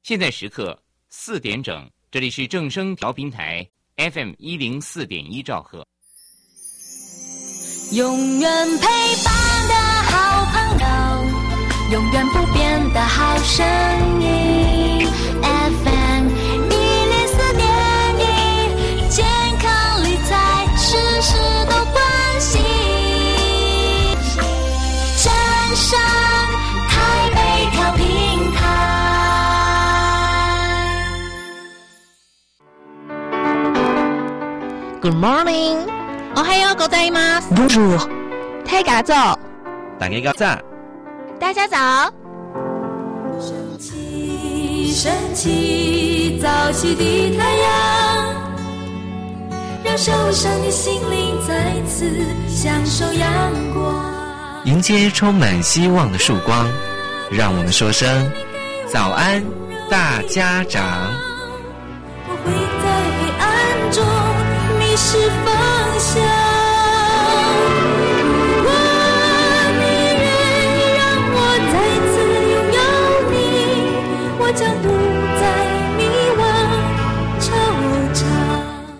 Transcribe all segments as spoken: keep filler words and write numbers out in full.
现在时刻四点整，这里是正声调频台 F M 一零四点一兆赫。 永远陪伴的好朋友，永远不变的好声音 F M 一零四点一，健康理财事事都关心。正声台北调频台。 Good morning， おはようございます。 Bonjour， 大家早， 大家早， 大家早。 升起，升起，早起的太阳，让手上的心灵再次享受阳光， 迎接充满希望的曙光。让我们说声早安，大家长。 不会在黑暗中迷失方向。如果你愿意让我再次拥有你，我将不再迷惘惆怅。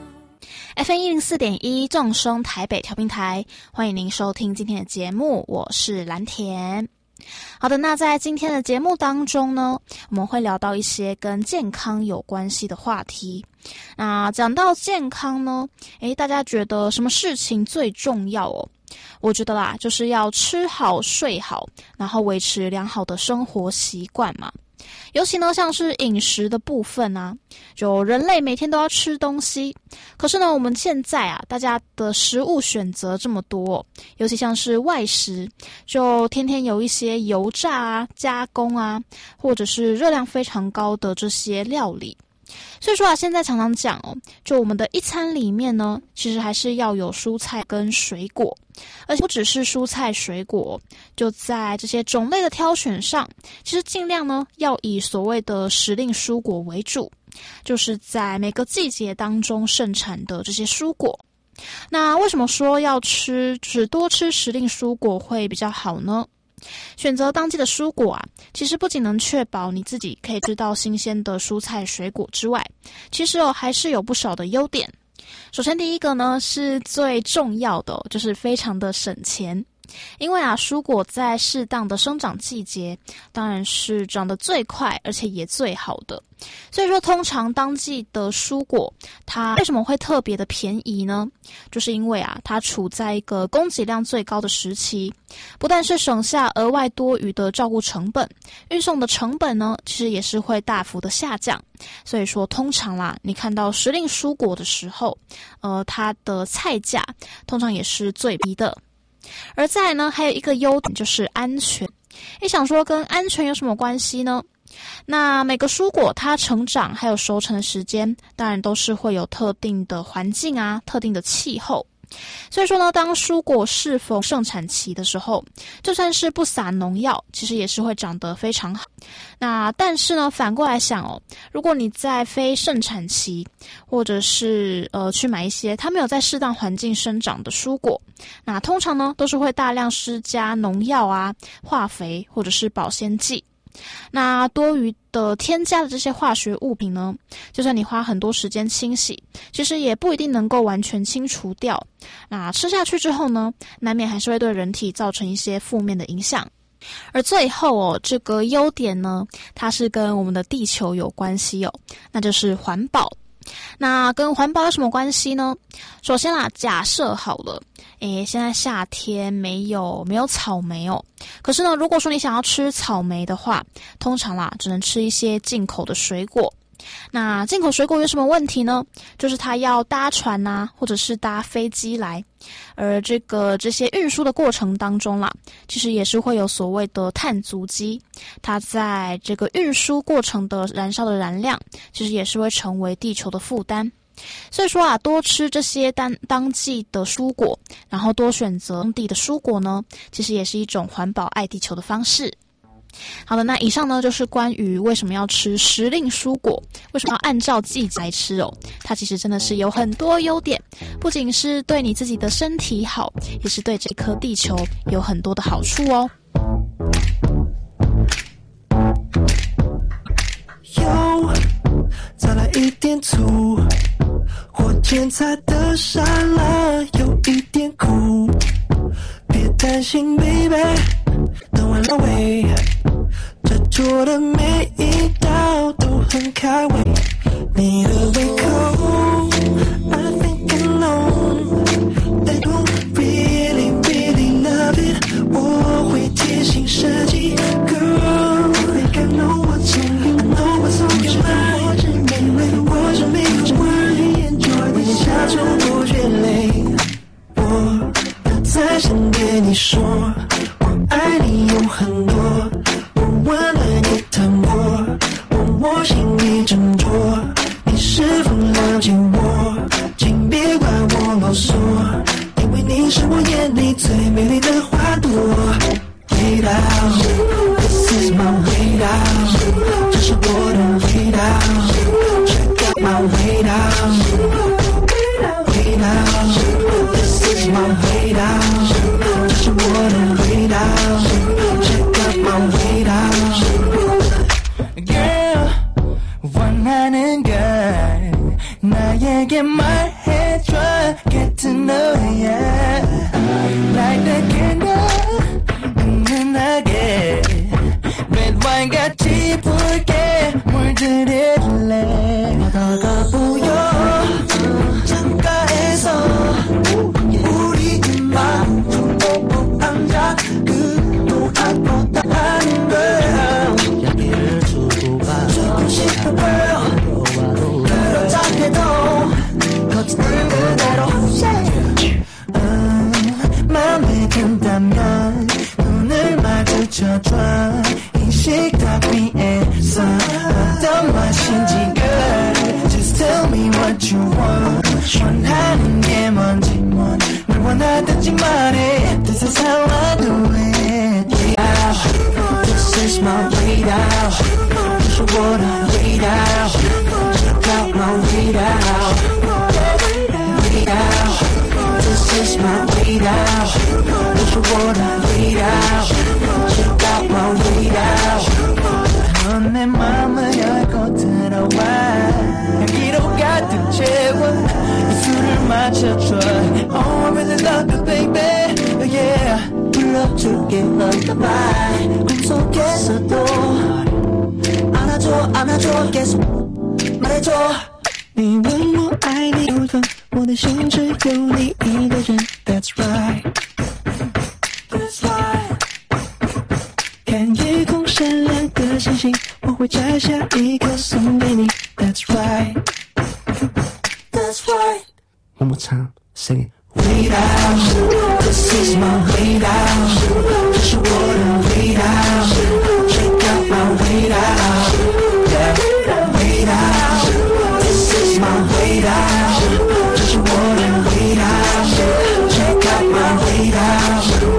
F M 一零四点一正声台北调频台，欢迎您收听今天的节目，我是蓝田。好的，那在今天的节目当中呢，我们会聊到一些跟健康有关系的话题。那讲到健康呢，诶，大家觉得什么事情最重要哦？我觉得啦，就是要吃好睡好，然后维持良好的生活习惯嘛。尤其呢，像是饮食的部分啊，就人类每天都要吃东西，可是呢，我们现在啊，大家的食物选择这么多，尤其像是外食，就天天有一些油炸啊、加工啊，或者是热量非常高的这些料理。所以说啊，现在常常讲哦，就我们的一餐里面呢，其实还是要有蔬菜跟水果，而且不只是蔬菜水果，就在这些种类的挑选上，其实尽量呢要以所谓的时令蔬果为主，就是在每个季节当中盛产的这些蔬果。那为什么说要吃，就是多吃时令蔬果会比较好呢？选择当季的蔬果啊，其实不仅能确保你自己可以吃到新鲜的蔬菜水果之外，其实哦还是有不少的优点。首先第一个呢是最重要的，就是非常的省钱。因为啊，蔬果在适当的生长季节，当然是长得最快，而且也最好的。所以说，通常当季的蔬果，它为什么会特别的便宜呢？就是因为啊，它处在一个供给量最高的时期，不但是省下额外多余的照顾成本，运送的成本呢，其实也是会大幅的下降。所以说，通常啦，你看到时令蔬果的时候，呃，它的菜价通常也是最低的。而再来呢，还有一个优点就是安全。你想说跟安全有什么关系呢？那每个蔬果它成长还有熟成的时间，当然都是会有特定的环境啊、特定的气候。所以说呢，当蔬果适逢盛产期的时候，就算是不撒农药，其实也是会长得非常好。那但是呢，反过来想哦，如果你在非盛产期，或者是呃去买一些它没有在适当环境生长的蔬果，那通常呢都是会大量施加农药啊、化肥或者是保鲜剂。那多余的添加的这些化学物品呢，就算你花很多时间清洗，其实也不一定能够完全清除掉。那吃下去之后呢，难免还是会对人体造成一些负面的影响。而最后哦，这个优点呢，它是跟我们的地球有关系哦，那就是环保。那跟环保有什么关系呢？首先啦，假设好了，诶，现在夏天没有没有草莓哦，可是呢，如果说你想要吃草莓的话，通常啦，只能吃一些进口的水果。那进口水果有什么问题呢？就是它要搭船啊，或者是搭飞机来，而这个这些运输的过程当中啦，其实也是会有所谓的碳足迹，它在这个运输过程的燃烧的燃料，其实也是会成为地球的负担。所以说啊，多吃这些当当季的蔬果，然后多选择当地的蔬果呢，其实也是一种环保爱地球的方式。好的，那以上呢就是关于为什么要吃时令蔬果，为什么要按照季节来吃哦。它其实真的是有很多优点，不仅是对你自己的身体好，也是对这颗地球有很多的好处哦。 一点粗，或剪裁的沙拉有一点苦，别担心 baby， 等完了味，这桌的每一道都很开胃，你的胃口 I think I know They don't really really love it， 我会贴心设计 Girl I think I know what's on you know what's on your mind， 我是美味我是美味我 enjoy 微笑中多越累，我要再想对你说我爱你有很多，我温暖你疼我，我我心里斟酌，你是否了解我，请别怪我啰嗦，因为你是我眼里最美丽的花朵。味道 This is my 味道，这是我的味道 Check out my 味道味道 This is my 味道，这是我的味道 Check out my 味道 Girl 원하는 걸 나에게 말해줘 Get to know ya Like the candle 은은하게 Red wine 같이 붉게 물들일래 바다가 보여 창가에서 우리만 쭉 앉아 그 또한 하는 거야 야기를 주고 가 주고 싶어 girl 그렇다해도 거짓말 그대로 음, 맘에 든다면 눈을 마주쳐줘 이 식탁 위에서 어떤 맛인지 girl Just tell me what you want 원하는 게 뭔지 뭘 원하든지 말해 This is how I do it yeah. This is my way out This is what I wait out Check out my way out Way out This is my way out This is what I wait out Check out my way out 넌 내 맘을 열고 들어와 향기로 가득 채워 입술을 맞춰줘 Oh I really love you baby yeah 불러줄게 lullaby 꿈속에서도 안아줘 안아줘 계속 말해줘你问我爱你有多我的心只有你一个人 That's right That's right 看夜空闪亮的星星我会摘下一颗送给你 That's right That's right One more time Sing it Way out This is my way out 这是我的味道 Check out my way out Yeah Way out This is my way out 这是我的味道 Check out my way out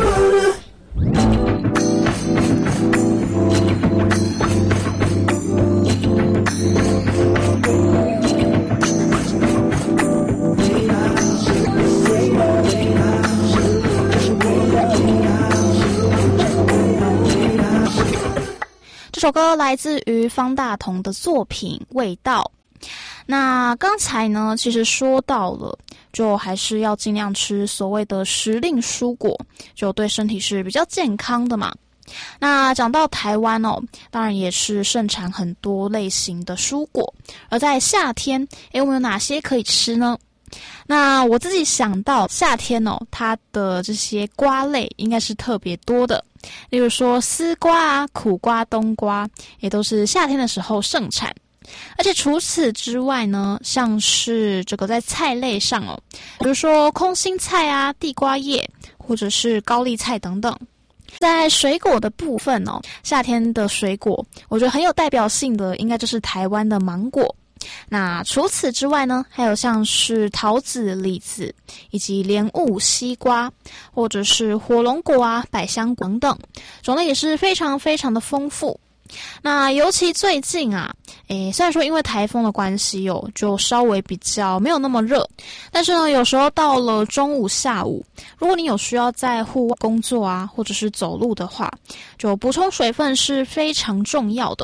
这首歌来自于方大同的作品《味道》。那刚才呢，其实说到了，就还是要尽量吃所谓的时令蔬果，就对身体是比较健康的嘛。那讲到台湾哦，当然也是盛产很多类型的蔬果。而在夏天，诶，我们有哪些可以吃呢？那我自己想到夏天哦，它的这些瓜类应该是特别多的，例如说丝瓜啊、苦瓜、冬瓜，也都是夏天的时候盛产。而且除此之外呢，像是这个在菜类上哦，比如说空心菜啊、地瓜叶，或者是高丽菜等等。在水果的部分哦，夏天的水果，我觉得很有代表性的，应该就是台湾的芒果。那除此之外呢，还有像是桃子、李子，以及莲雾、西瓜，或者是火龙果啊、百香果等等，种类也是非常非常的丰富。那尤其最近啊，诶，虽然说因为台风的关系哦，就稍微比较没有那么热，但是呢，有时候到了中午、下午，如果你有需要在户外工作啊，或者是走路的话，就补充水分是非常重要的。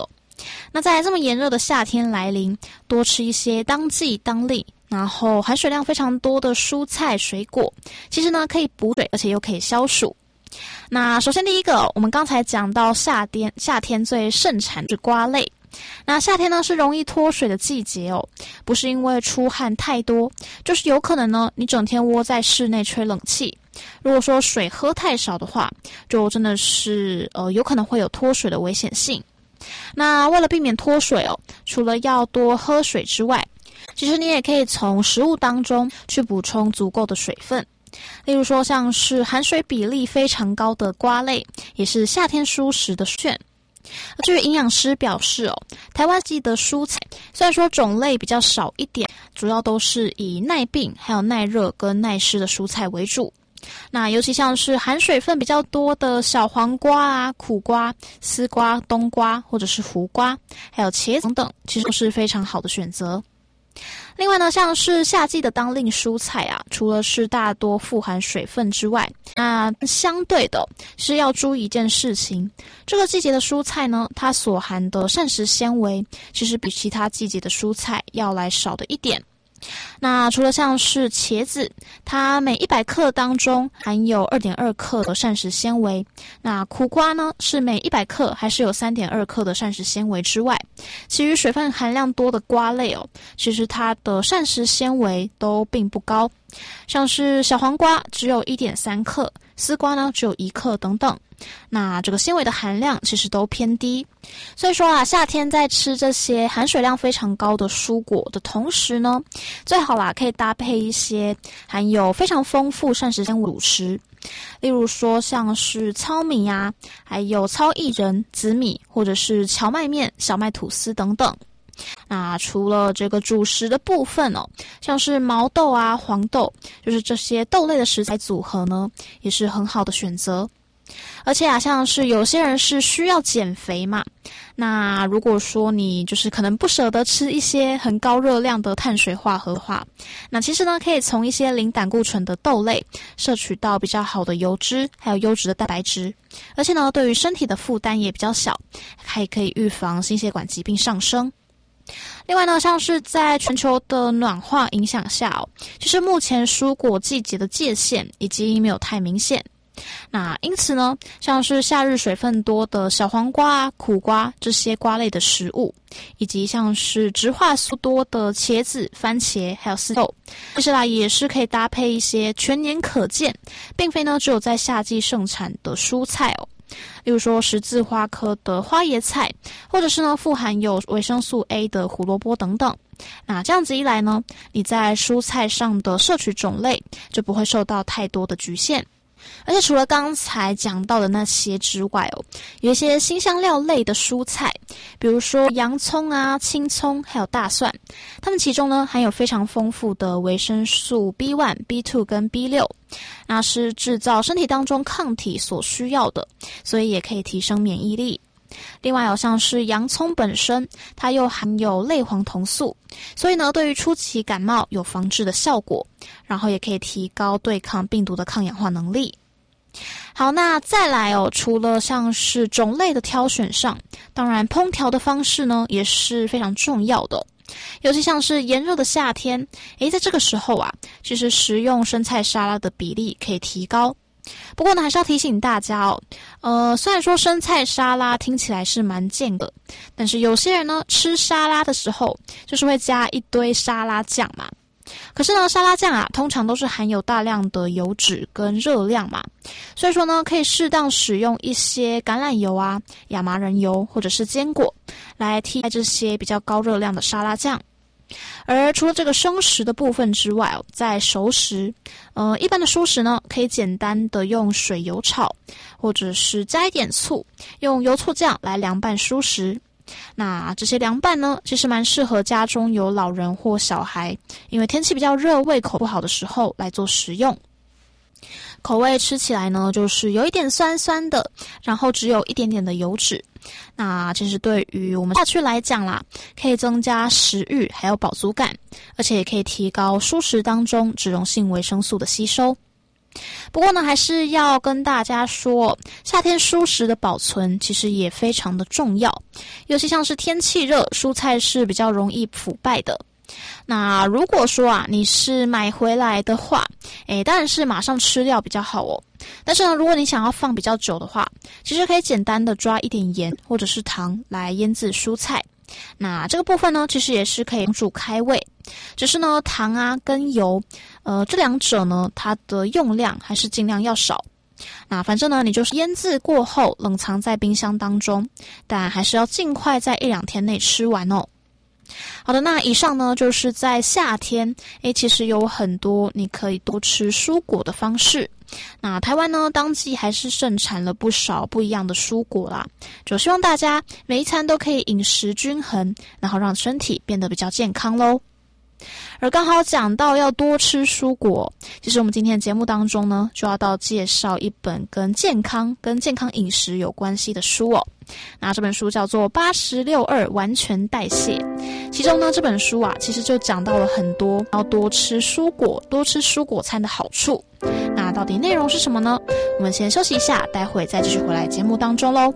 那在这么炎热的夏天来临，多吃一些当季当令，然后含水量非常多的蔬菜水果，其实呢可以补水，而且又可以消暑。那首先第一个，我们刚才讲到夏天，夏天最盛产是瓜类。那夏天呢是容易脱水的季节哦，不是因为出汗太多，就是有可能呢你整天窝在室内吹冷气，如果说水喝太少的话，就真的是呃有可能会有脱水的危险性。那为了避免脱水哦，除了要多喝水之外，其实你也可以从食物当中去补充足够的水分。例如说像是含水比例非常高的瓜类，也是夏天蔬食的选。至于营养师表示哦，台湾季的蔬菜虽然说种类比较少一点，主要都是以耐病还有耐热跟耐湿的蔬菜为主。那尤其像是含水分比较多的小黄瓜啊、苦瓜、丝瓜、冬瓜或者是胡瓜，还有茄子等等，其实都是非常好的选择。另外呢，像是夏季的当令蔬菜啊，除了是大多富含水分之外，那相对的是要注意一件事情，这个季节的蔬菜呢，它所含的膳食纤维其实比其他季节的蔬菜要来少的一点。那除了像是茄子，它每一百克当中含有 二点二克的膳食纤维，那苦瓜呢是每一百克还是有 三点二克的膳食纤维之外，其余水分含量多的瓜类哦，其实它的膳食纤维都并不高，像是小黄瓜只有 一点三克，丝瓜呢只有一克等等，那这个纤维的含量其实都偏低。所以说啊，夏天在吃这些含水量非常高的蔬果的同时呢，最好啦可以搭配一些含有非常丰富膳食纤维主食，例如说像是糙米啊，还有糙薏仁、紫米，或者是荞麦面、小麦吐司等等。那除了这个主食的部分哦，像是毛豆啊、黄豆，就是这些豆类的食材组合呢，也是很好的选择。而且啊，像是有些人是需要减肥嘛，那如果说你就是可能不舍得吃一些很高热量的碳水化合物的话，那其实呢可以从一些零胆固醇的豆类摄取到比较好的油脂，还有优质的蛋白质，而且呢对于身体的负担也比较小，还可以预防心血管疾病上升。另外呢，像是在全球的暖化影响下哦，其实目前蔬果季节的界限已经没有太明显。那因此呢，像是夏日水分多的小黄瓜啊、苦瓜这些瓜类的食物，以及像是植化素多的茄子、番茄还有丝豆，其实啦也是可以搭配一些全年可见，并非呢只有在夏季盛产的蔬菜哦。例如说十字花科的花椰菜，或者是呢富含有维生素 A 的胡萝卜等等。那这样子一来呢，你在蔬菜上的摄取种类就不会受到太多的局限。而且除了刚才讲到的那些之外哦，有一些辛香料类的蔬菜，比如说洋葱啊、青葱还有大蒜，它们其中呢含有非常丰富的维生素 B 一、B 二 跟 B 六，那是制造身体当中抗体所需要的，所以也可以提升免疫力。另外有像是洋葱本身，它又含有类黄酮素，所以呢对于初期感冒有防治的效果，然后也可以提高对抗病毒的抗氧化能力。好，那再来哦，除了像是种类的挑选上，当然烹调的方式呢也是非常重要的。尤其像是炎热的夏天，诶，在这个时候啊，其实食用生菜沙拉的比例可以提高。不过呢，还是要提醒大家哦，呃，虽然说生菜沙拉听起来是蛮健的，但是有些人呢吃沙拉的时候，就是会加一堆沙拉酱嘛。可是呢，沙拉酱啊，通常都是含有大量的油脂跟热量嘛，所以说呢，可以适当使用一些橄榄油啊、亚麻仁油或者是坚果，来替代这些比较高热量的沙拉酱。而除了这个生食的部分之外哦，在熟食，呃，一般的蔬食呢，可以简单的用水油炒，或者是加一点醋，用油醋酱来凉拌蔬食。那这些凉拌呢，其实蛮适合家中有老人或小孩，因为天气比较热，胃口不好的时候来做食用。口味吃起来呢，就是有一点酸酸的，然后只有一点点的油脂。那其实对于我们下去来讲啦，可以增加食欲还有饱足感，而且也可以提高蔬食当中脂溶性维生素的吸收。 不过呢，还是要跟大家说，夏天蔬食的保存其实也非常的重要，尤其像是天气热，蔬菜是比较容易腐败的。那如果说啊，你是买回来的话，诶，当然是马上吃掉比较好哦。但是呢，如果你想要放比较久的话，其实可以简单的抓一点盐或者是糖来腌制蔬菜。那这个部分呢，其实也是可以帮助开胃。只是呢，糖啊跟油，呃，这两者呢，它的用量还是尽量要少。那反正呢，你就是腌制过后冷藏在冰箱当中，但还是要尽快在一两天内吃完哦。好的，那以上呢就是在夏天，诶，其实有很多你可以多吃蔬果的方式。那台湾呢，当季还是盛产了不少不一样的蔬果啦，就希望大家每一餐都可以饮食均衡，然后让身体变得比较健康咯。而刚好讲到要多吃蔬果，其实我们今天的节目当中呢，就要到介绍一本跟健康、跟健康饮食有关系的书哦。那这本书叫做《八十六二完全代谢》，其中呢这本书啊，其实就讲到了很多要多吃蔬果、多吃蔬果餐的好处。那到底内容是什么呢？我们先休息一下，待会再继续回来节目当中咯。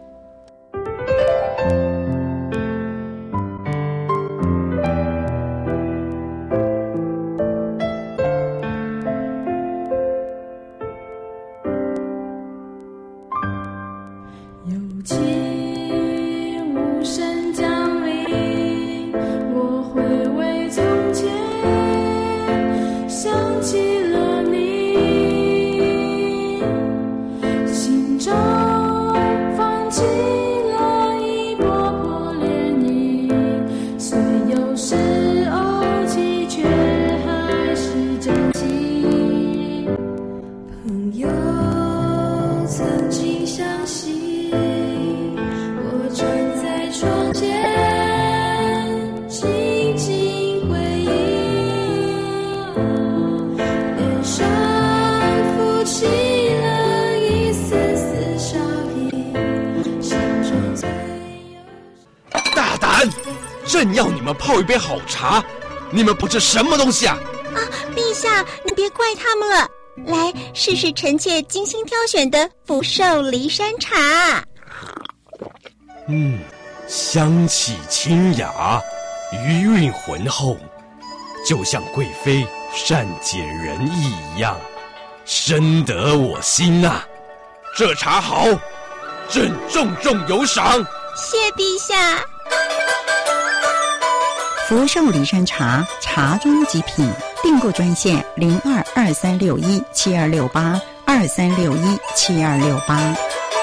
正要你们泡一杯好茶，你们不是什么东西啊！ 啊，陛下，你别怪他们了。来，试试臣妾精心挑选的福寿梨山茶。 嗯，香气清雅，余韵浑厚，就像贵妃善解人意一样，深得我心呐、啊！这茶好，朕重重有赏。 谢陛下。 福寿梨山茶，茶中极品，订购专线零二二三六一七二六八二三六一七二六八。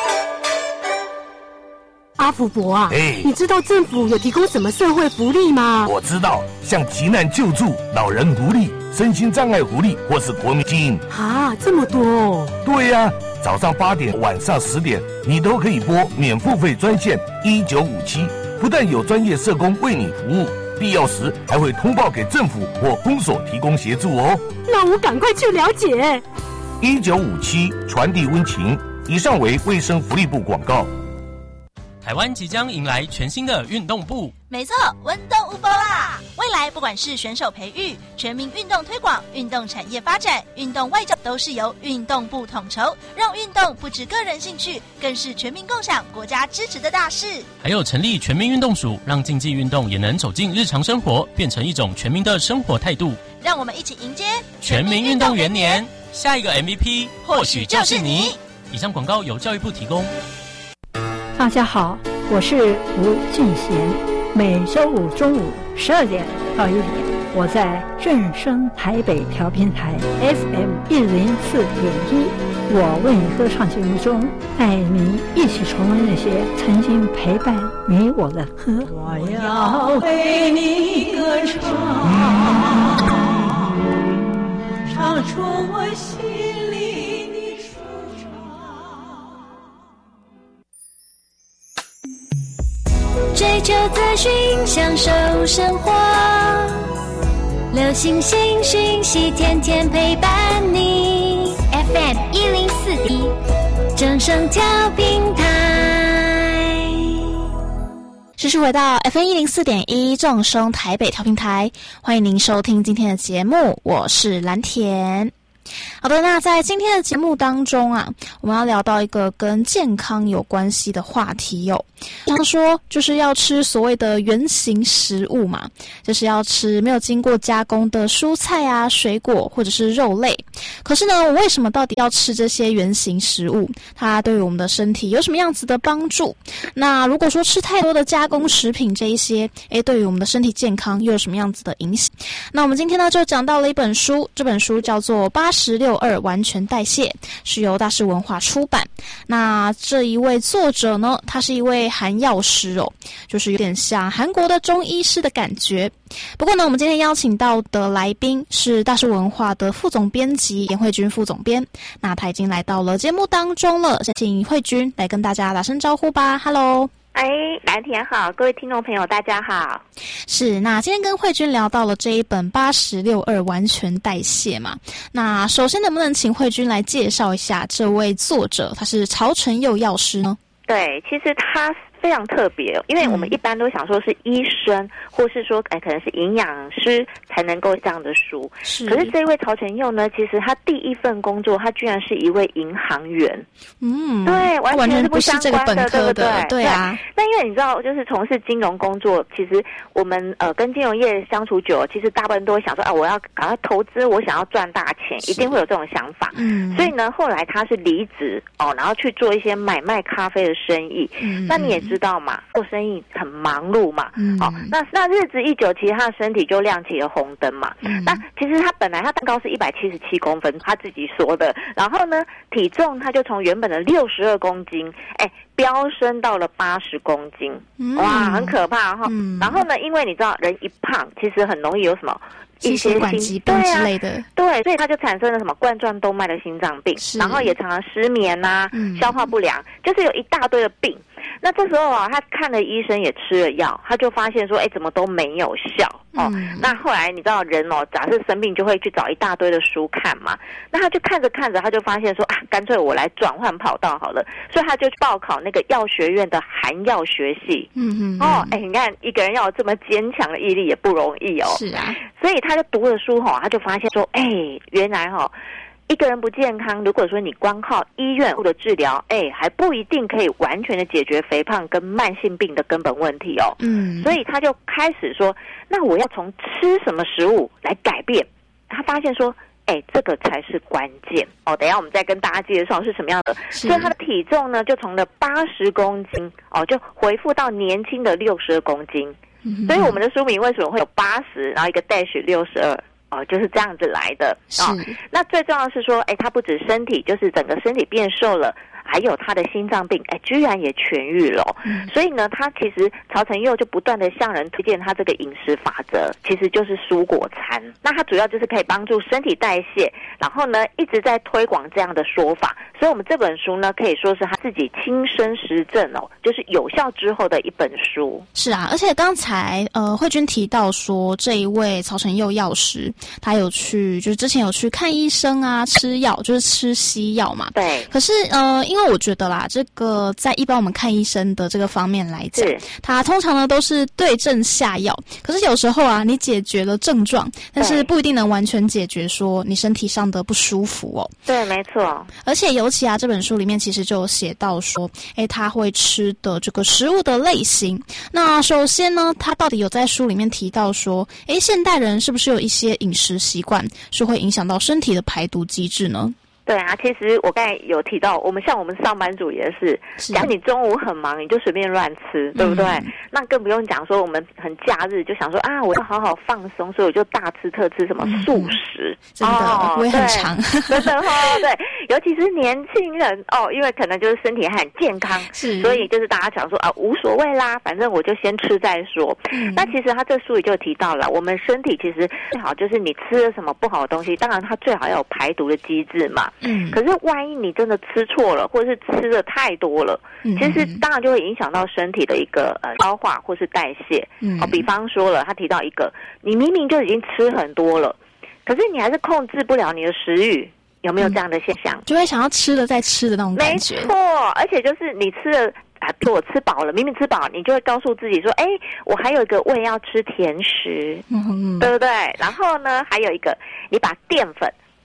阿福伯啊， 哎， 你知道政府有提供什么社会福利吗？ 我知道，像急难救助、老人福利、身心障碍福利，或是国民金啊，这么多哦。 对呀、啊，早上八点、晚上十点，你都可以拨免付费专线一九五七，不但有专业社工为你服务，必要时还会通报给政府或公所提供协助哦。 那我赶快去了解。 一九五七传递温情，以上为卫生福利部广告。 台湾即将迎来全新的运动部， 没错，温动无波啦！未来不管是选手培育、全民运动推广、运动产业发展、运动外交，都是由运动部统筹，让运动不止个人兴趣，更是全民共享、国家支持的大事。 还有成立全民运动署，让竞技运动也能走进日常生活，变成一种全民的生活态度。 让我们一起迎接全民运动元年，下一个 M V P 或许就是你。以上广告由教育部提供。 大家好，我是吴俊贤。每周五中午十二点到一点，我在正声台北调频台 F M 一零四点一，我为你歌唱节目中，带您一起重温那些曾经陪伴你我的歌。 我要为你歌唱，唱出我心里的舒畅。 追求资讯，享受生活，流行新讯息，天天陪伴你。F M 一零四点一，正声调频台。 持续回到 F M 一零四点一正声台北调频台，欢迎您收听今天的节目，我是蓝田。 好的，那在今天的节目当中啊，我们要聊到一个跟健康有关系的话题哦。常说就是要吃所谓的原型食物嘛，就是要吃没有经过加工的蔬菜啊、水果或者是肉类。可是呢，我为什么到底要吃这些原型食物？它对于我们的身体有什么样子的帮助？那如果说吃太多的加工食品这一些，诶，对于我们的身体健康又有什么样子的影响？那我们今天呢就讲到了一本书，这本书叫做《八十六二完全代谢》，是由大是文化出版。那这一位作者呢，他是一位韩药师哦，就是有点像韩国的中医师的感觉。不过呢，我们今天邀请到的来宾是大是文化的副总编辑严慧君副总编，那他已经来到了节目当中了，先请慧君来跟大家打声招呼吧。 Hello。 哎，蓝田好，各位听众朋友大家好。 是，那今天跟慧君聊到了这一本八十六二完全代谢嘛，那首先能不能请慧君来介绍一下这位作者，他是曹承佑药师呢？ 对，其实他非常特别，因为我们一般都想说是医生，或是说哎可能是营养师才能够这样的书。是，可是这位曹承佑呢，其实他第一份工作，他居然是一位银行员。嗯，对，完全是不相关的，对不对？对啊。那因为你知道，就是从事金融工作，其实我们呃跟金融业相处久了，其实大部分都会想说啊，我要赶快投资，我想要赚大钱，一定会有这种想法。嗯，所以呢，后来他是离职哦，然后去做一些买卖咖啡的生意。嗯，那你也知道嘛，做生意很忙碌嘛。嗯，哦，那那日子一久，其实他的身体就亮起了红灯嘛。嗯，那其实他本来他蛋糕是一百七十七公分，他自己说的，然后呢，体重他就从原本的六十二公斤，哎，飙升到了八十公斤。嗯，哇，很可怕哈。嗯，然后呢，因为你知道人一胖，其实很容易有什么心血管疾病之类的。 对啊，对，所以他就产生了什么冠状动脉的心脏病，然后也常常失眠啊，嗯，消化不良，就是有一大堆的病。那这时候啊，他看了医生也吃了药，他就发现说，哎，怎么都没有效哦。嗯，那后来你知道人哦，假设生病就会去找一大堆的书看嘛。那他就看着看着，他就发现说啊，干脆我来转换跑道好了，所以他就去报考那个药学院的韩药学系。嗯嗯。哦，哎，你看一个人要有这么坚强的毅力也不容易哦。是啊。所以他就读了书哈，他就发现说，哎，原来哈。一个人不健康，如果说你光靠医院或者治疗，哎，还不一定可以完全的解决肥胖跟慢性病的根本问题哦。嗯，所以他就开始说，那我要从吃什么食物来改变。他发现说，哎，这个才是关键哦。等一下我们再跟大家介绍是什么样的。所以他的体重呢，就从了八十公斤哦，就恢复到年轻的六十二公斤。嗯，所以我们的书名为什么会有八十，然后一个 dash 六十二？哦，就是这样子来的哦。那最重要的是说，哎，他不止身体，就是整个身体变瘦了，还有他的心脏病，哎，居然也痊愈了。嗯，所以呢，他其实曹承佑就不断的向人推荐他这个饮食法则，其实就是蔬果餐。那他主要就是可以帮助身体代谢，然后呢一直在推广这样的说法。所以我们这本书呢，可以说是他自己亲身实证哦，就是有效之后的一本书。 是啊，而且刚才呃慧君提到说，这一位曹承佑药师，他有去就是之前有去看医生啊，吃药就是吃西药嘛。对。可是呃，因为我觉得啦，这个在一般我们看医生的这个方面来讲，他通常呢都是对症下药。可是有时候啊，你解决了症状，但是不一定能完全解决说你身体上的不舒服哦。 对，没错。 而且尤其啊，这本书里面其实就有写到说，诶，他会吃的这个食物的类型。那首先呢，他到底有在书里面提到说，诶，现代人是不是有一些饮食习惯是会影响到身体的排毒机制呢？ 对啊，其实我刚才有提到，我们像我们上班族也是，假如你中午很忙，你就随便乱吃，对不对？嗯，那更不用讲说我们很假日就想说啊，我要好好放松，所以我就大吃特吃什么素食，嗯， 真的，哦，我也很常， 真的哦，对，尤其是年轻人哦，因为可能就是身体还很健康，是，所以就是大家想说啊，无所谓啦，反正我就先吃再说。嗯，那其实他这书里就提到了，我们身体其实最好就是你吃了什么不好的东西，当然它最好要有排毒的机制嘛。嗯，可是万一你真的吃错了，或者是吃的太多了，嗯，其实当然就会影响到身体的一个呃消化或是代谢。嗯，哦，比方说了，他提到一个，你明明就已经吃很多了，可是你还是控制不了你的食欲，有没有这样的现象？嗯， 就会想要吃了再吃的那种感觉。 没错，而且就是你吃了啊，我吃饱了，明明吃饱，你就会告诉自己说，哎，我还有一个胃要吃甜食，嗯，对不对？然后呢，还有一个，你把淀粉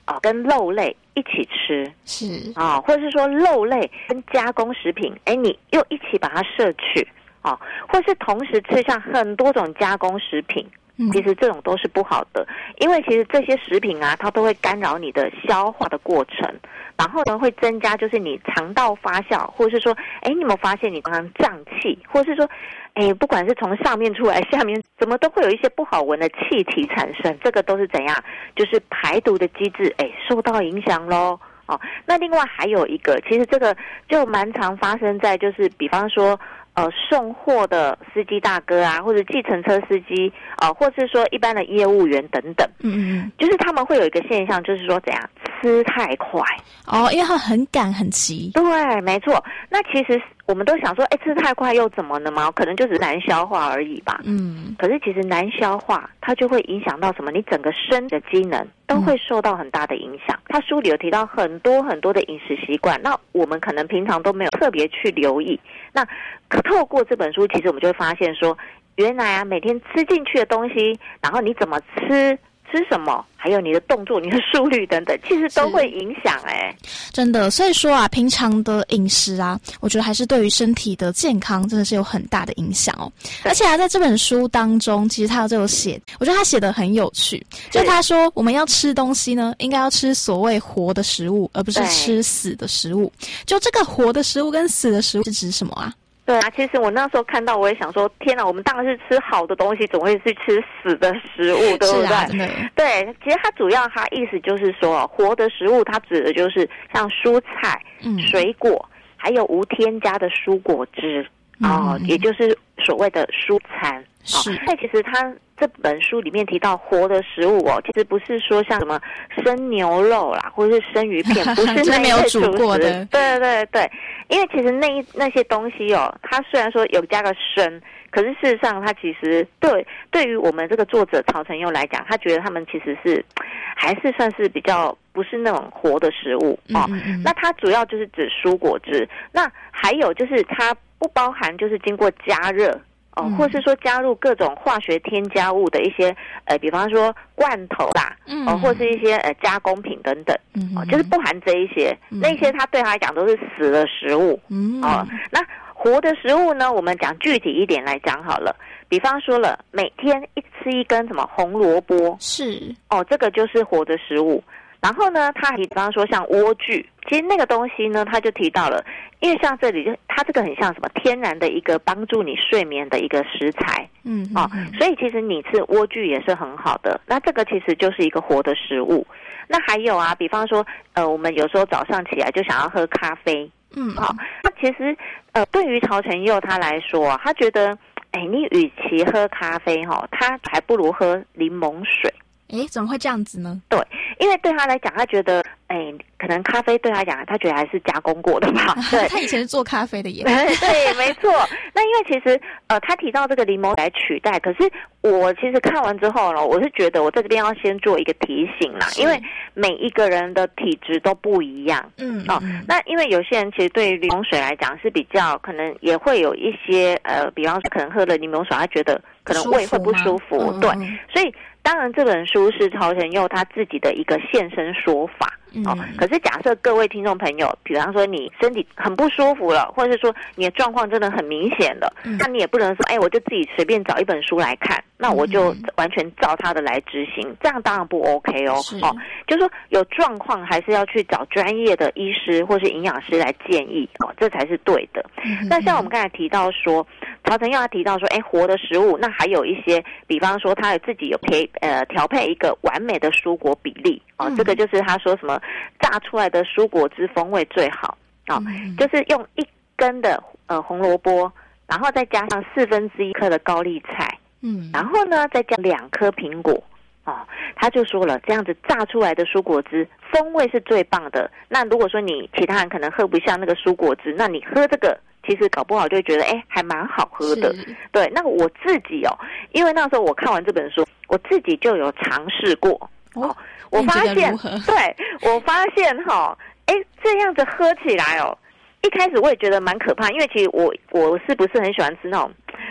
哦跟肉类一起吃， 是啊、哦，或者是说肉类跟加工食品，哎，你又一起把它摄取，哦，或是同时吃下很多种加工食品。其实这种都是不好的，因为其实这些食品啊，它都会干扰你的消化的过程，然后呢会增加就是你肠道发酵，或者是说，哎，你有没有发现你常常胀气，或者是说，哎，不管是从上面出来，下面怎么都会有一些不好闻的气体产生，这个都是怎样？就是排毒的机制，哎，受到影响咯。哦，那另外还有一个，其实这个就蛮常发生在就是比方说。呃，送货的司机大哥啊，或者计程车司机啊、呃，或是说一般的业务员等等， 嗯嗯， 就是他们会有一个现象，就是说怎样吃太快哦，因为他很赶很急。 对，没错。那其实我们都想说，哎，吃太快又怎么了嘛？可能就只是难消化而已吧。 嗯， 可是其实难消化，它就会影响到什么？你整个身的机能都会受到很大的影响。他书里有提到很多很多的饮食习惯，那我们可能平常都没有特别去留意。那透过这本书，其实我们就会发现说，原来啊，每天吃进去的东西，然后你怎么吃，吃什么，还有你的动作、你的速率等等，其实都会影响哎、欸。 真的，所以说啊，平常的饮食啊，我觉得还是对于身体的健康真的是有很大的影响哦。而且啊，在这本书当中，其实他就有写，我觉得他写得很有趣，就他说我们要吃东西呢，应该要吃所谓活的食物，而不是吃死的食物。就这个活的食物跟死的食物是指什么啊？ 对啊，其实我那时候看到，我也想说，天哪，我们当然是吃好的东西，怎么会是吃死的食物，对不对？ 是啊，真的。 对，其实它主要它意思就是说，活的食物它指的就是像蔬菜、嗯、水果，还有无添加的蔬果汁哦、嗯，也就是所谓的蔬餐。是。那、哦、其实它这本书里面提到活的食物哦，其实不是说像什么生牛肉啦，或者是生鱼片，不是那没有煮过的。 对对对，因为其实那一那些东西哦，它虽然说有加个生，可是事实上它其实对对于我们这个作者曹承佑来讲，他觉得他们其实是还是算是比较不是那种活的食物哦。嗯嗯嗯，那它主要就是指蔬果汁，那还有就是它不包含就是经过加热。哦，或是说加入各种化学添加物的一些呃，比方说罐头啦，嗯，哦，或是一些呃加工品等等，嗯，哦，就是不含这一些，嗯、那些它对他来讲都是死的食物，嗯，哦，那活的食物呢，我们讲具体一点来讲好了，比方说了，每天一吃一根什么红萝卜， 是， 哦，这个就是活的食物。然后呢，他比方说像莴苣，其实那个东西呢，他就提到了，因为像这里就它这个很像什么天然的一个帮助你睡眠的一个食材，嗯，哦，所以其实你吃莴苣也是很好的。那这个其实就是一个活的食物。那还有啊，比方说，呃，我们有时候早上起来就想要喝咖啡，嗯，好、哦，那其实呃，对于曹承佑他来说、啊，他觉得，哎，你与其喝咖啡哈、哦，他还不如喝柠檬水。 诶，怎么会这样子呢？ 对，因为对他来讲，他觉得，哎，可能咖啡对他来讲，他觉得还是加工过的吧。对， 他以前是做咖啡的耶。 对，没错。那因为其实，呃，他提到这个柠檬来取代，可是我其实看完之后呢，我是觉得我在这边要先做一个提醒啦，因为每一个人的体质都不一样。嗯，哦，嗯那因为有些人其实对于柠檬水来讲是比较，可能也会有一些，呃，比方说可能喝了柠檬水，他觉得可能胃会不舒服。嗯、对，所以。当然，这本书是曹承佑他自己的一个现身说法、嗯、哦。可是，假设各位听众朋友，比方说你身体很不舒服了，或者是说你的状况真的很明显了，嗯、那你也不能说，哎，我就自己随便找一本书来看，那我就完全照他的来执行，嗯、这样当然不 OK 哦。哦，就是说有状况还是要去找专业的医师或是营养师来建议哦，这才是对的。嗯、那像我们刚才提到说，曹承佑他提到说，哎，活的食物，那还有一些，比方说他自己有配呃调配一个完美的蔬果比例哦，嗯、这个就是他说什么榨出来的蔬果汁风味最好哦，嗯、就是用一根的呃红萝卜，然后再加上四分之一颗的高丽菜，嗯，然后呢再加两颗苹果哦，他就说了，这样子榨出来的蔬果汁风味是最棒的。那如果说你其他人可能喝不下那个蔬果汁，那你喝这个。其实搞不好就会觉得哎，还蛮好喝的。对，那我自己哦，因为那时候我看完这本书，我自己就有尝试过。哦，我发现，对，我发现哈、哦，哎，这样子喝起来哦，一开始我也觉得蛮可怕，因为其实我我是不是很喜欢吃那种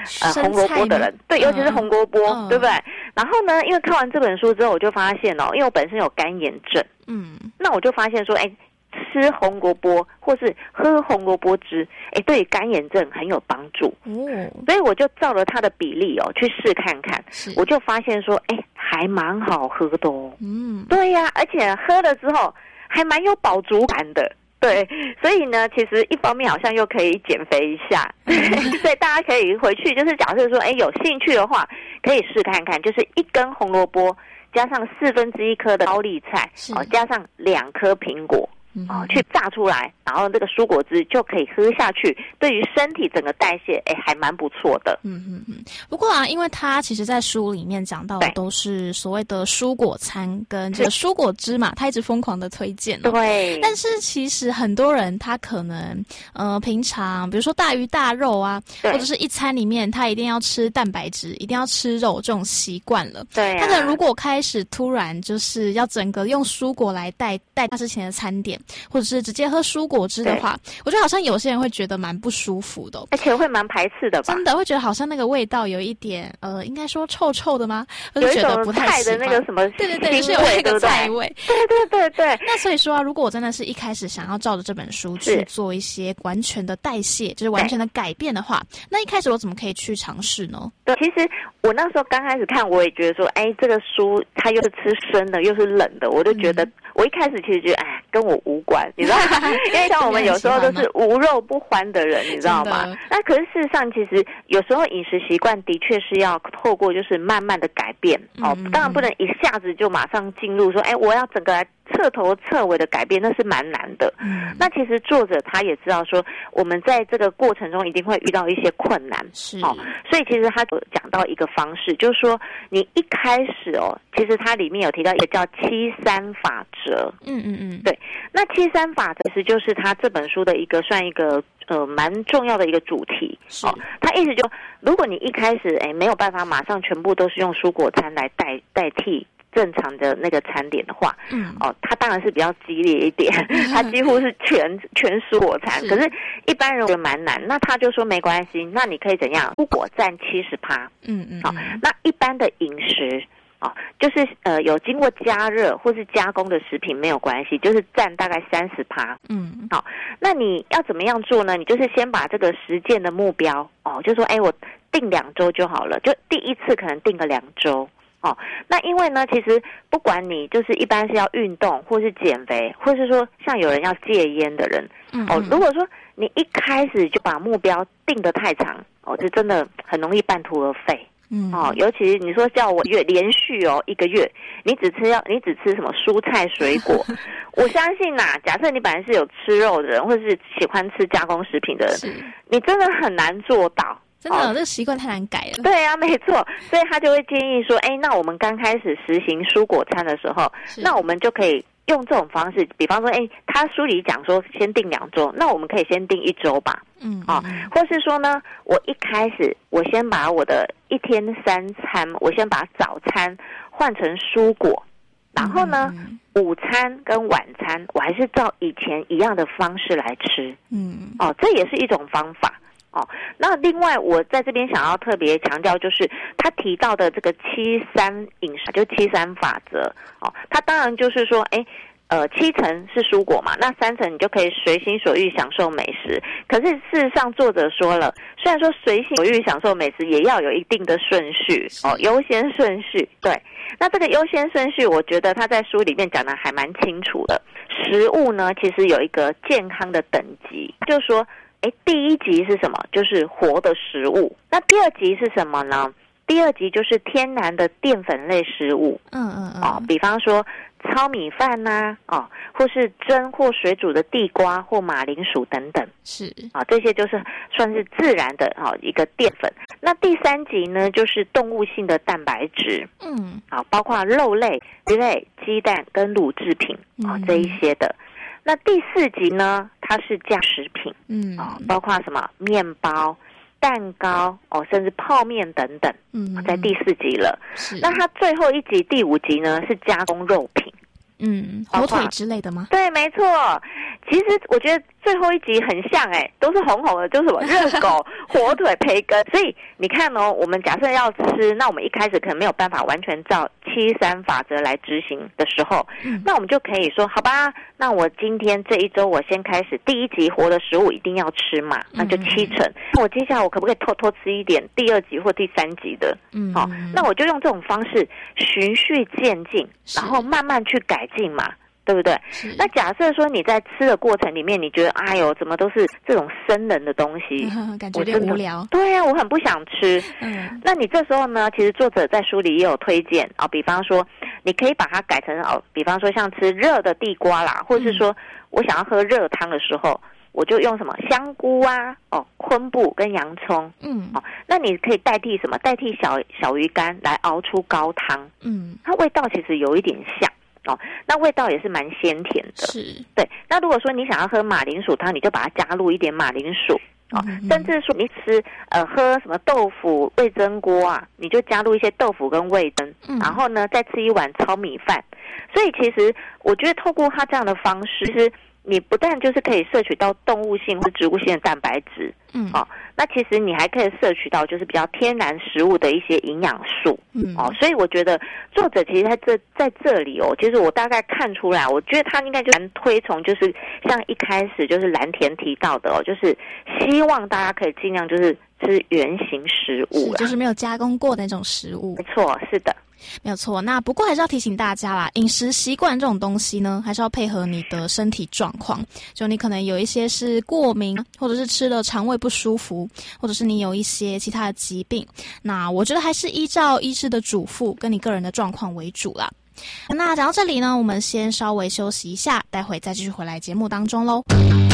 呃红萝卜的人，对，尤其是红萝卜，嗯、对不对？然后呢，因为看完这本书之后，我就发现哦，因为我本身有干眼症，嗯，那我就发现说，哎，吃红萝卜或是喝红萝卜汁，哎，对干眼症很有帮助。哦，所以我就照了它的比例哦去试看看，我就发现说，哎，还蛮好喝的哦。嗯，对呀、啊，而且喝了之后还蛮有饱足感的。对，所以呢，其实一方面好像又可以减肥一下，所以大家可以回去，就是假设说，哎，有兴趣的话，可以试看看，就是一根红萝卜加上四分之一颗的高丽菜，哦，加上两颗苹果。哦，去榨出来，然后这个蔬果汁就可以喝下去，对于身体整个代谢，哎，还蛮不错的。 嗯嗯嗯。不过啊，因为它其实在书里面讲到的都是所谓的蔬果餐跟这个蔬果汁嘛，他一直疯狂的推荐、哦。对。但是其实很多人他可能呃平常比如说大鱼大肉啊，或者是一餐里面他一定要吃蛋白质，一定要吃肉这种习惯了。对、啊。他可能如果开始突然就是要整个用蔬果来代代他之前的餐点。或者是直接喝蔬果汁的话，我觉得好像有些人会觉得蛮不舒服的、哦， 而且会蛮排斥的吧？ 真的会觉得好像那个味道有一点呃，应该说臭臭的吗？我就觉得不太喜欢。 有一种菜的那个什么， 对对对，就是有那个菜味。 对对对对。 那所以说啊，如果我真的是一开始想要照着这本书去做一些完全的代谢，就是完全的改变的话，那一开始我怎么可以去尝试呢？ 对，其实我那时候刚开始看，我也觉得说，哎，这个书它又是吃生的，又是冷的，我就觉得。嗯我一开始其实觉得，哎，跟我无关，你知道吗？因为像我们有时候都是无肉不欢的人，你知道吗？那可是事实上，其实有时候饮食习惯的确是要透过就是慢慢的改变、嗯、哦，当然不能一下子就马上进入说，哎，我要整个来彻头彻尾的改变，那是蛮难的。嗯，那其实作者他也知道说，我们在这个过程中一定会遇到一些困难，是哦，所以其实他讲到一个方式，就是说你一开始哦，其实它里面有提到一个叫七三法则。嗯嗯嗯，对。那七三法则其实就是他这本书的一个算一个呃蛮重要的一个主题。哦，他意思就，如果你一开始哎没有办法马上全部都是用蔬果餐来代代替正常的那个餐点的话，嗯，哦，它当然是比较激烈一点，它几乎是全全蔬果餐，可是一般人觉得蛮难。那他就说没关系，那你可以怎样？蔬果占七十趴，嗯嗯，好、哦，那一般的饮食。哦，就是呃有经过加热或是加工的食品没有关系，就是占大概三十趴。嗯，好，那你要怎么样做呢？你就是先把这个实践的目标哦，就说哎我定两周就好了，就第一次可能定个两周。哦，那因为呢，其实不管你就是一般是要运动，或是减肥，或是说像有人要戒烟的人，嗯嗯哦，如果说你一开始就把目标定得太长，哦，就真的很容易半途而废。嗯，哦，尤其你说叫我月连续哦一个月，你只吃要你只吃什么蔬菜水果，我相信呐、啊，假设你本来是有吃肉的人，或是喜欢吃加工食品的人，你真的很难做到。 真的，哦、这个习惯太难改了。 对啊，没错，所以他就会建议说，哎，那我们刚开始实行蔬果餐的时候，那我们就可以用这种方式，比方说，哎，他书里讲说先定两周，那我们可以先定一周吧。嗯，啊、哦，或是说呢，我一开始我先把我的一天三餐，我先把早餐换成蔬果，然后呢，嗯、午餐跟晚餐我还是照以前一样的方式来吃。嗯，哦，这也是一种方法。哦，那另外我在这边想要特别强调，就是他提到的这个七三饮食，就七三法则。哦，他当然就是说，哎，呃，七成是蔬果嘛，那三成你就可以随心所欲享受美食。可是事实上，作者说了，虽然说随心所欲享受美食，也要有一定的顺序哦，优先顺序。对，那这个优先顺序，我觉得他在书里面讲的还蛮清楚的。食物呢，其实有一个健康的等级，就是说。哎，第一级是什么？就是活的食物。那第二级是什么呢？第二级就是天然的淀粉类食物。嗯嗯嗯。哦，比方说糙米饭呐、啊，哦，或是蒸或水煮的地瓜或马铃薯等等。是。啊、哦，这些就是算是自然的哦一个淀粉。那第三级呢，就是动物性的蛋白质。嗯。啊、哦，包括肉类、鱼类、鸡蛋跟乳制品啊、哦、这一些的。那第四级呢，它是加食品，嗯，哦，包括什么面包、蛋糕，哦，甚至泡面等等，嗯，在第四级了。是。那它最后一级第五级呢，是加工肉品， 嗯，火腿之类的吗？ 对，没错。其实我觉得最后一集很像哎、欸，都是红红的，就是什么热狗、火腿、培根。所以你看哦，我们假设要吃，那我们一开始可能没有办法完全照七三法则来执行的时候，嗯、那我们就可以说，好吧，那我今天这一周我先开始第一集活的食物一定要吃嘛，那就七成。嗯、那我接下来我可不可以偷偷吃一点第二集或第三集的？嗯，好、哦，那我就用这种方式循序渐进，然后慢慢去改进嘛。对不对？那假设说你在吃的过程里面，你觉得哎呦，怎么都是这种生冷的东西， 嗯、感觉有点无聊。 对啊，我很不想吃。嗯，那你这时候呢，其实作者在书里也有推荐啊、哦，比方说你可以把它改成哦，比方说像吃热的地瓜啦，或是说、嗯、我想要喝热汤的时候，我就用什么香菇啊，哦，昆布跟洋葱。嗯，哦，那你可以代替什么？代替小小鱼干来熬出高汤。嗯，它味道其实有一点像。哦，那味道也是蛮鲜甜的，是对。那如果说你想要喝马铃薯汤，你就把它加入一点马铃薯哦，嗯、甚至说你吃呃喝什么豆腐味噌锅啊，你就加入一些豆腐跟味噌，嗯、然后呢再吃一碗糙米饭。所以其实我觉得透过它这样的方式，其实你不但就是可以摄取到动物性或植物性的蛋白质，嗯，哦，那其实你还可以摄取到就是比较天然食物的一些营养素，嗯，哦，所以我觉得作者其实在这在这里哦，其实我大概看出来，我觉得他应该就蛮推崇，就是像一开始就是蓝田提到的哦，就是希望大家可以尽量就是吃原型食物啦， 就是没有加工过的那种食物， 没错，是的。 没有错，那不过还是要提醒大家啦，饮食习惯这种东西呢，还是要配合你的身体状况。就你可能有一些是过敏，或者是吃了肠胃不舒服，或者是你有一些其他的疾病，那我觉得还是依照医师的嘱咐跟你个人的状况为主啦。那讲到这里呢，我们先稍微休息一下，待会再继续回来节目当中咯。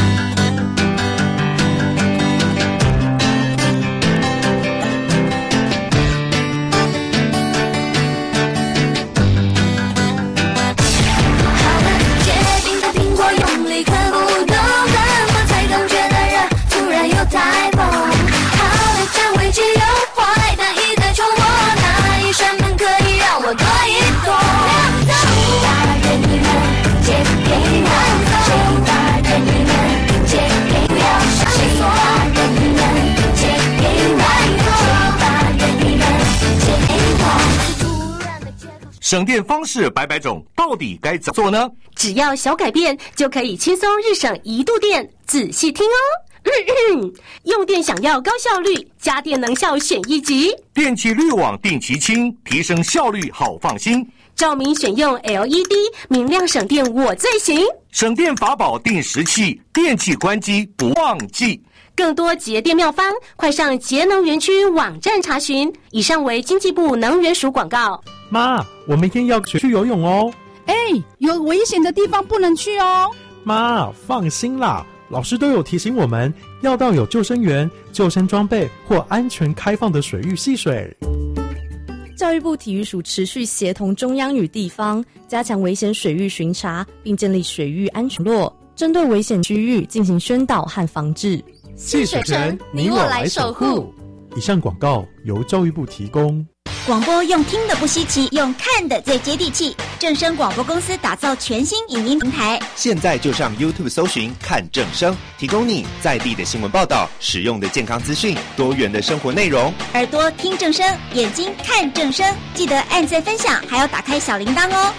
省电方式百百种，到底该怎么做呢？ 只要小改变，就可以轻松日省一度电。仔细听哦。嗯嗯，用电想要高效率，家电能效选一级。 电气滤网定期清，提升效率好放心。 照明选用 L E D， 明亮省电我最行。 省电法宝定时器，电器关机不忘记。 更多节电妙方，快上节能园区网站查询。以上为经济部能源署广告。 妈，我明天要去游泳哦。 哎，有危险的地方不能去哦。 妈，放心啦，老师都有提醒我们要到有救生员、救生装备或安全开放的水域戏水。 教育部体育署持续协同中央与地方，加强危险水域巡查，并建立水域安全落，针对危险区域进行宣导和防治。 戏水城，你我来守护。以上广告由教育部提供。 广播用听的不稀奇，用看的最接地气。正声广播公司打造全新影音平台， 现在就上 YouTube 搜寻看正声，提供你在地的新闻报道、实用的健康资讯、多元的生活内容。 耳朵听正声，眼睛看正声，记得按赞分享，还要打开小铃铛哦。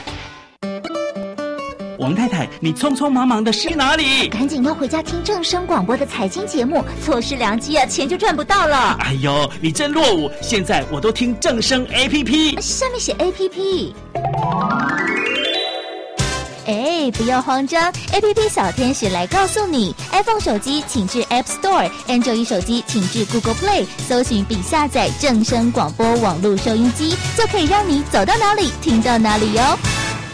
王太太，你匆匆忙忙的去哪里？ 赶紧要回家听正声广播的财经节目，错失良机啊，钱就赚不到了。 哎呦，你真落伍！现在我都听正声 A P P， 上面写 A P P。哎，不要慌张 ，A P P 小天使来告诉你 ，iPhone 手机请至 App Store，Android 手机请至 Google Play， 搜寻并下载正声广播网络收音机，就可以让你走到哪里听到哪里哟。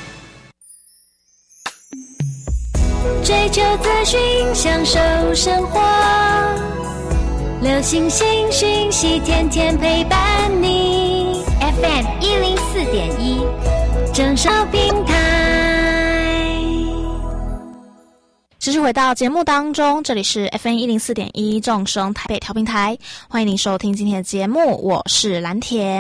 追求资讯，享受生活，流行新讯息，天天陪伴你。F M 一零四点一，正声平台。 继续回到节目当中，这里是 F M 一零四点一正声台北调频台，欢迎您收听今天的节目，我是蓝田。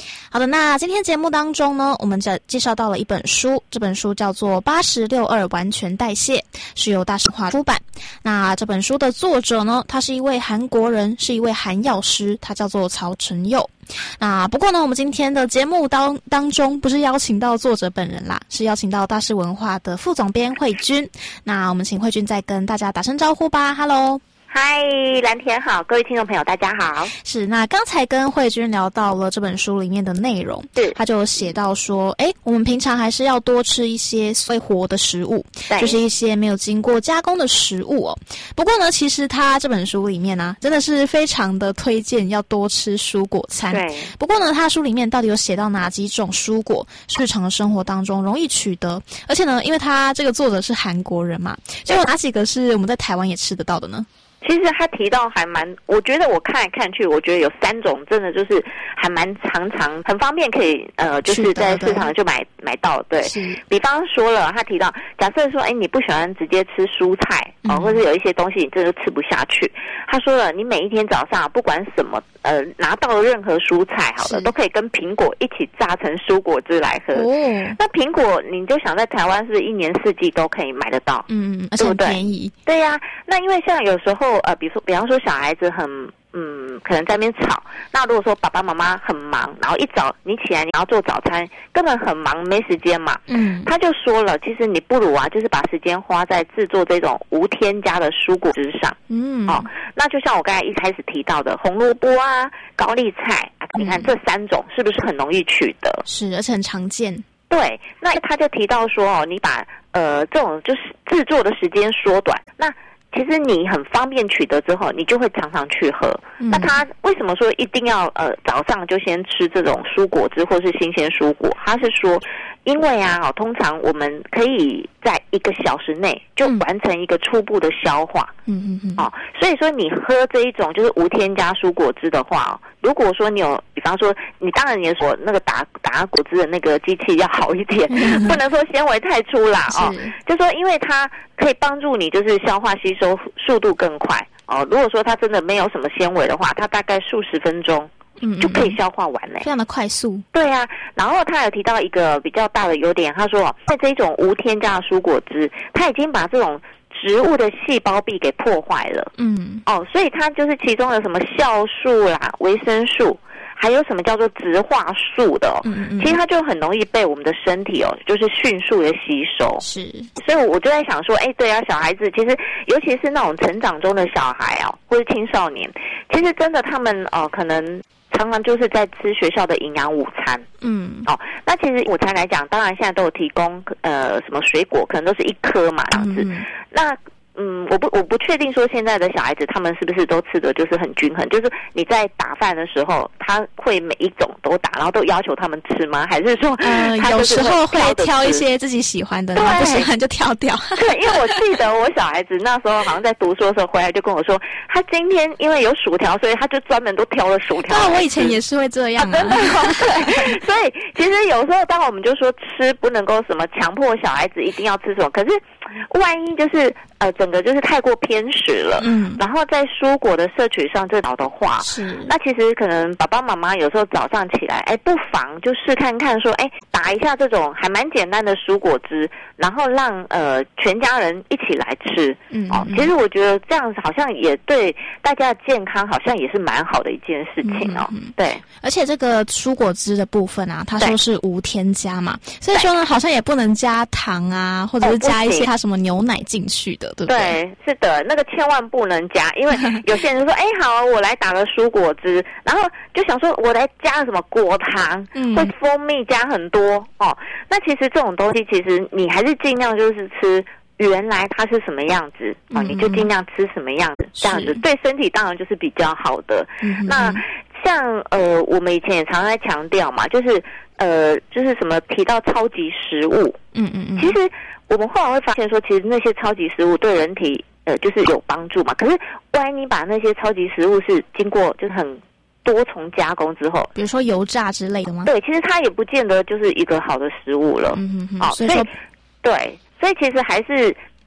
好的，那今天节目当中呢，我们介介绍到了一本书，这本书叫做《八十六二完全代谢》，是由大神话出版。那这本书的作者呢，他是一位韩国人，是一位韩药师，他叫做曹承佑。那不过呢，我们今天的节目当当中不是邀请到作者本人啦，是邀请到大师文化的副总编慧君。那我们请慧君再跟大家打声招呼吧。Hello。 嗨，蓝田好，各位听众朋友大家好。 是，那刚才跟慧君聊到了这本书里面的内容，是，他就写到说，哎，我们平常还是要多吃一些会活的食物，就是一些没有经过加工的食物哦。不过呢，其实他这本书里面呢、啊，真的是非常的推荐要多吃蔬果餐。对。不过呢，他书里面到底有写到哪几种蔬果日常的生活当中容易取得？而且呢，因为他这个作者是韩国人嘛，所以有哪几个是我们在台湾也吃得到的呢？ 其实他提到还蛮，我觉得我看来看去，我觉得有三种真的就是还蛮常常很方便可以呃，就是在市场就买买到。对，比方说了，他提到，假设说，哎，你不喜欢直接吃蔬菜哦、呃，或者有一些东西你真的吃不下去，他说了，你每一天早上不管什么呃拿到任何蔬菜好了，都可以跟苹果一起榨成蔬果汁来喝。哦，那苹果你就想在台湾是一年四季都可以买得到， 嗯，而且很便宜。 对呀、啊，那因为像有时候。呃，比如说，比方说，小孩子很，嗯，可能在那边吵。那如果说爸爸妈妈很忙，然后一早你起来你要做早餐，根本很忙，没时间嘛。嗯，他就说了，其实你不如啊，就是把时间花在制作这种无添加的蔬果汁上。嗯，哦，那就像我刚才一开始提到的红萝卜啊、高丽菜啊，你看这三种是不是很容易取得？ 是，而且很常见。 对，那他就提到说，哦，你把呃这种就是制作的时间缩短，那。其实你很方便取得之后，你就会常常去喝。嗯、那他为什么说一定要呃早上就先吃这种蔬果汁或是新鲜蔬果？他是说，因为啊，哦，通常我们可以在一个小时内就完成一个初步的消化。嗯嗯嗯。哦，所以说你喝这一种就是无添加蔬果汁的话，哦，如果说你有，比方说你当然也说那个打打果汁的那个机器要好一点，嗯、不能说纤维太粗啦哦，就说因为它可以帮助你就是消化吸收速度更快哦。如果说它真的没有什么纤维的话，它大概数十分钟就可以消化完嘞， 非常的快速。 对啊，然后他有提到一个比较大的优点，他说在这种无添加的蔬果汁，他已经把这种植物的细胞壁给破坏了。嗯，哦，所以它就是其中有什么酵素啦、维生素。还有什么叫做植化素的哦？嗯嗯，其实它就很容易被我们的身体哦，就是迅速的吸收。是，所以我就在想说，哎，对啊，小孩子其实，尤其是那种成长中的小孩哦，或者青少年，其实真的他们哦，可能常常就是在吃学校的营养午餐。嗯，哦，那其实午餐来讲，当然现在都有提供呃什么水果，可能都是一颗嘛这样子。嗯、那嗯，我不我不确定说现在的小孩子他们是不是都吃的就是很均衡，就是你在打饭的时候，他会每一种都打，然后都要求他们吃吗？还是说呃有时候会挑一些自己喜欢的，然后不喜欢就挑掉。 对，因为我记得我小孩子那时候好像在读书的时候回来就跟我说，他今天因为有薯条，所以他就专门都挑了薯条。 对，我以前也是会这样、啊。 真的对，所以其实有时候当我们就说吃不能够什么强迫小孩子一定要吃什么，可是万一就是呃整个就是太过偏食了，嗯，然后在蔬果的摄取上这倒的话，是那其实可能爸爸妈妈有时候早上起来，哎，不妨就试看看说，哎，打一下这种还蛮简单的蔬果汁，然后让呃全家人一起来吃，嗯，哦，其实我觉得这样子好像也对大家的健康好像也是蛮好的一件事情哦，嗯嗯对， 而且这个蔬果汁的部分啊，他说是无添加嘛，所以说呢，好像也不能加糖啊，或者是加一些它什么牛奶进去的，对不对？ 对，是的，那个千万不能加，因为有些人就说，哎，好，我来打个蔬果汁，然后就想说我来加什么果糖，嗯，或蜂蜜加很多哦。那其实这种东西，其实你还是尽量就是吃原来它是什么样子啊、哦，你就尽量吃什么样子，这样子对身体当然就是比较好的。嗯、那像呃，我们以前也常常在强调嘛，就是呃，就是什么提到超级食物，嗯嗯嗯，其实我们后来会发现说，其实那些超级食物对人体呃就是有帮助嘛。可是万一你把那些超级食物是经过就是很多重加工之后， 比如说油炸之类的吗？ 对，其实它也不见得就是一个好的食物了。嗯哼哼，哦，所以对，所以其实还是它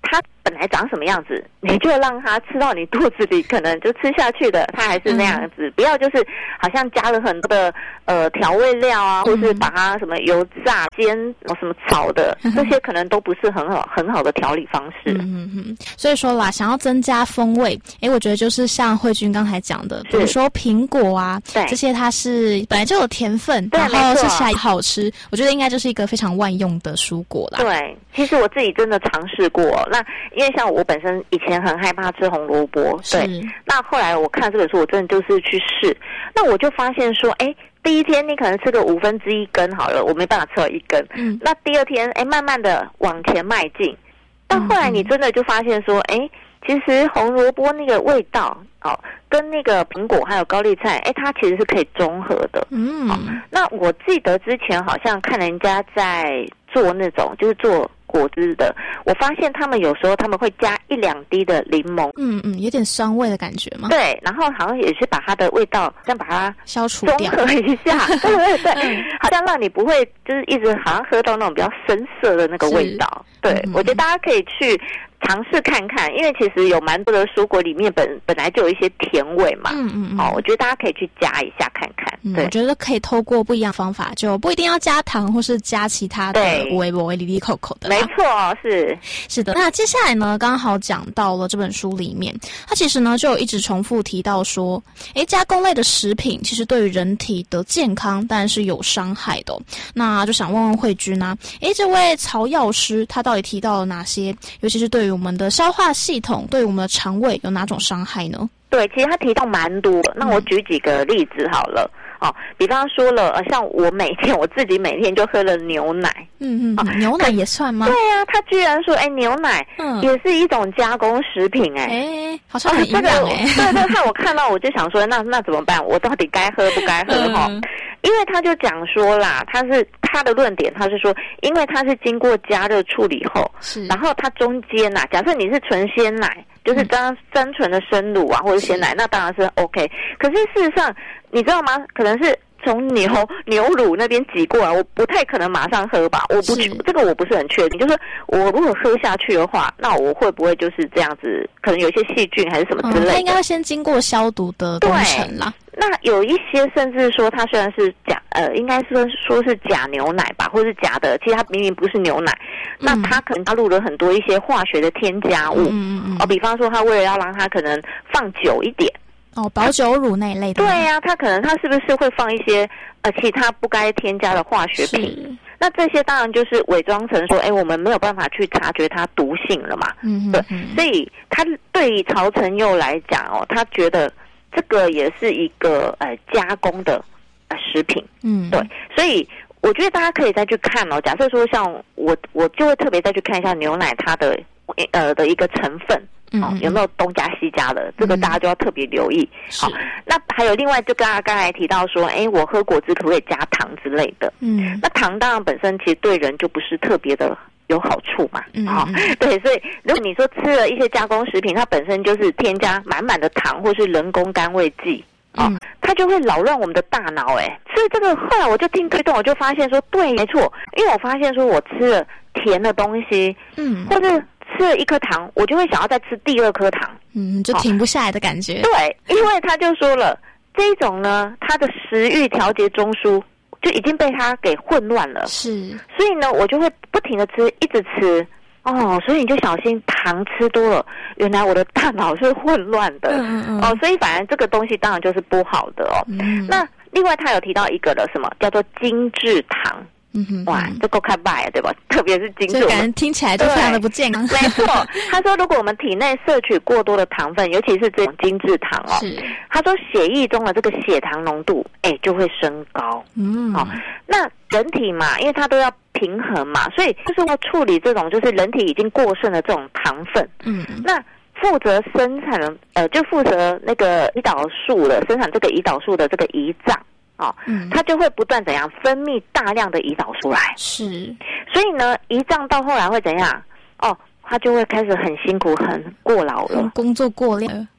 本来长什么样子，你就让它吃到你肚子里，可能就吃下去的，它还是那样子。嗯、不要就是好像加了很多的呃调味料啊，或是把它什么油炸、煎、什么炒的，这些可能都不是很好很好的调理方式。 嗯嗯，所以说啦，想要增加风味，哎，我觉得就是像慧君刚才讲的，比如说苹果啊，对，这些它是本来就有甜分，然后吃起来好吃，我觉得应该就是一个非常万用的蔬果啦。 对，其实我自己真的尝试过。那因为像我本身以前很害怕吃红萝卜，对，那后来我看这本书，我真的就是去试，那我就发现说，哎。第一天你可能吃个五分之一根好了，我没办法吃到一根。嗯，那第二天，哎，慢慢的往前迈进，到后来你真的就发现说，哎，其实红萝卜那个味道哦，跟那个苹果还有高丽菜，哎，它其实是可以中和的。嗯，哦，那我记得之前好像看人家在做那种，就是做果汁的，我发现他们有时候他们会加一两滴的柠檬， 嗯嗯，有点酸味的感觉吗？ 对，然后好像也是把它的味道，像把它消除掉， 中和一下，对对对，嗯，好像让你不会就是一直好像喝到那种比较深色的那个味道。对，嗯，我觉得大家可以去尝试看看，因为其实有蛮多的蔬果里面本本来就有一些甜味嘛，嗯嗯嗯，哦，我觉得大家可以去加一下看看。 嗯，我觉得可以透过不一样的方法，就不一定要加糖或是加其他的微微里里口口的。 没错，是是的。那接下来呢，刚好讲到了这本书里面，它其实呢就有一直重复提到说，诶，加工类的食品其实对于人体的健康当然是有伤害的，哦。那就想问问慧君啊，诶，这位曹药师他到底提到了哪些，尤其是对于我们的消化系统，对于我们的肠胃有哪种伤害呢？ 对，其实他提到蛮多，那我举几个例子好了。哦，比方说了，呃，像我每天我自己每天就喝了牛奶， 嗯嗯，哦，牛奶也算吗？ 对啊，他居然说，哎，牛奶也是一种加工食品，哎， 哎，好像很营养哎， 对对，看我看到我就想说，那那怎么办？我到底该喝不该喝哈？嗯，因为他就讲说啦，他是他的论点，他是说，因为它是经过加热处理后，是，然后它中间呐，假设你是纯鲜奶。就是单单纯的生乳啊，或者鲜奶，那当然是 OK。可是事实上，你知道吗？可能是从牛牛乳那边挤过来，我不太可能马上喝吧。我不这个我不是很确定。就是我如果喝下去的话，那我会不会就是这样子？可能有些细菌还是什么之类的。 嗯，它应该会先经过消毒的工程啦。 那有一些甚至说它虽然是假，呃，应该说说是假牛奶吧，或是假的，其实它明明不是牛奶，嗯，那它可能加入了很多一些化学的添加物，嗯嗯哦，比方说它为了要让它可能放久一点， 哦，保酒乳那一类的。 对呀，啊，它可能它是不是会放一些呃其他不该添加的化学品？那这些当然就是伪装成说，哎，我们没有办法去察觉它毒性了嘛，嗯，对，所以他对于曹承佑来讲哦，他觉得。这个也是一个呃加工的呃食品，嗯，对，所以我觉得大家可以再去看哦。假设说像我，我就会特别再去看一下牛奶它的呃的一个成分，哦，有没有东加西加的，这个大家就要特别留意。好，那还有另外就刚刚刚才提到说，哎，我喝果汁可不可以加糖之类的？嗯，那糖当然本身其实对人就不是特别的。有好处嘛？嗯，好，对，所以如果你说吃了一些加工食品，它本身就是添加满满的糖或是人工甘味剂，啊，嗯，它就会扰乱我们的大脑，哎，所以这个后来我就听推动，我就发现说，对，没错，因为我发现说我吃了甜的东西，嗯，或者吃了一颗糖，我就会想要再吃第二颗糖， 嗯，就停不下来的感觉。 对，因为他就说了，这一种呢，它的食欲调节中枢。就已经被它给混乱了， 是， 所以呢，我就会不停的吃，一直吃，哦，所以你就小心糖吃多了，原来我的大脑是混乱的，嗯嗯哦，所以反正这个东西当然就是不好的哦。嗯，那另外他有提到一个的什么叫做精制糖。嗯哼，哇，这够看败对吧？特别是精制， 感觉听起来就非常的不健康。 没错，他说如果我们体内摄取过多的糖分，尤其是这种精制糖哦，是他说血液中的这个血糖浓度，哎，就会升高。嗯，好，哦，那人体嘛，因为它都要平衡嘛，所以就是要处理这种就是人体已经过剩的这种糖分。嗯，那负责生产的呃，就负责那个胰岛素的生产这个胰岛素的这个胰脏。哦，嗯，它就会不断怎样分泌大量的胰岛素来， 是， 所以呢，胰脏到后来会怎样？哦，它就会开始很辛苦、很过劳了， 工作过量。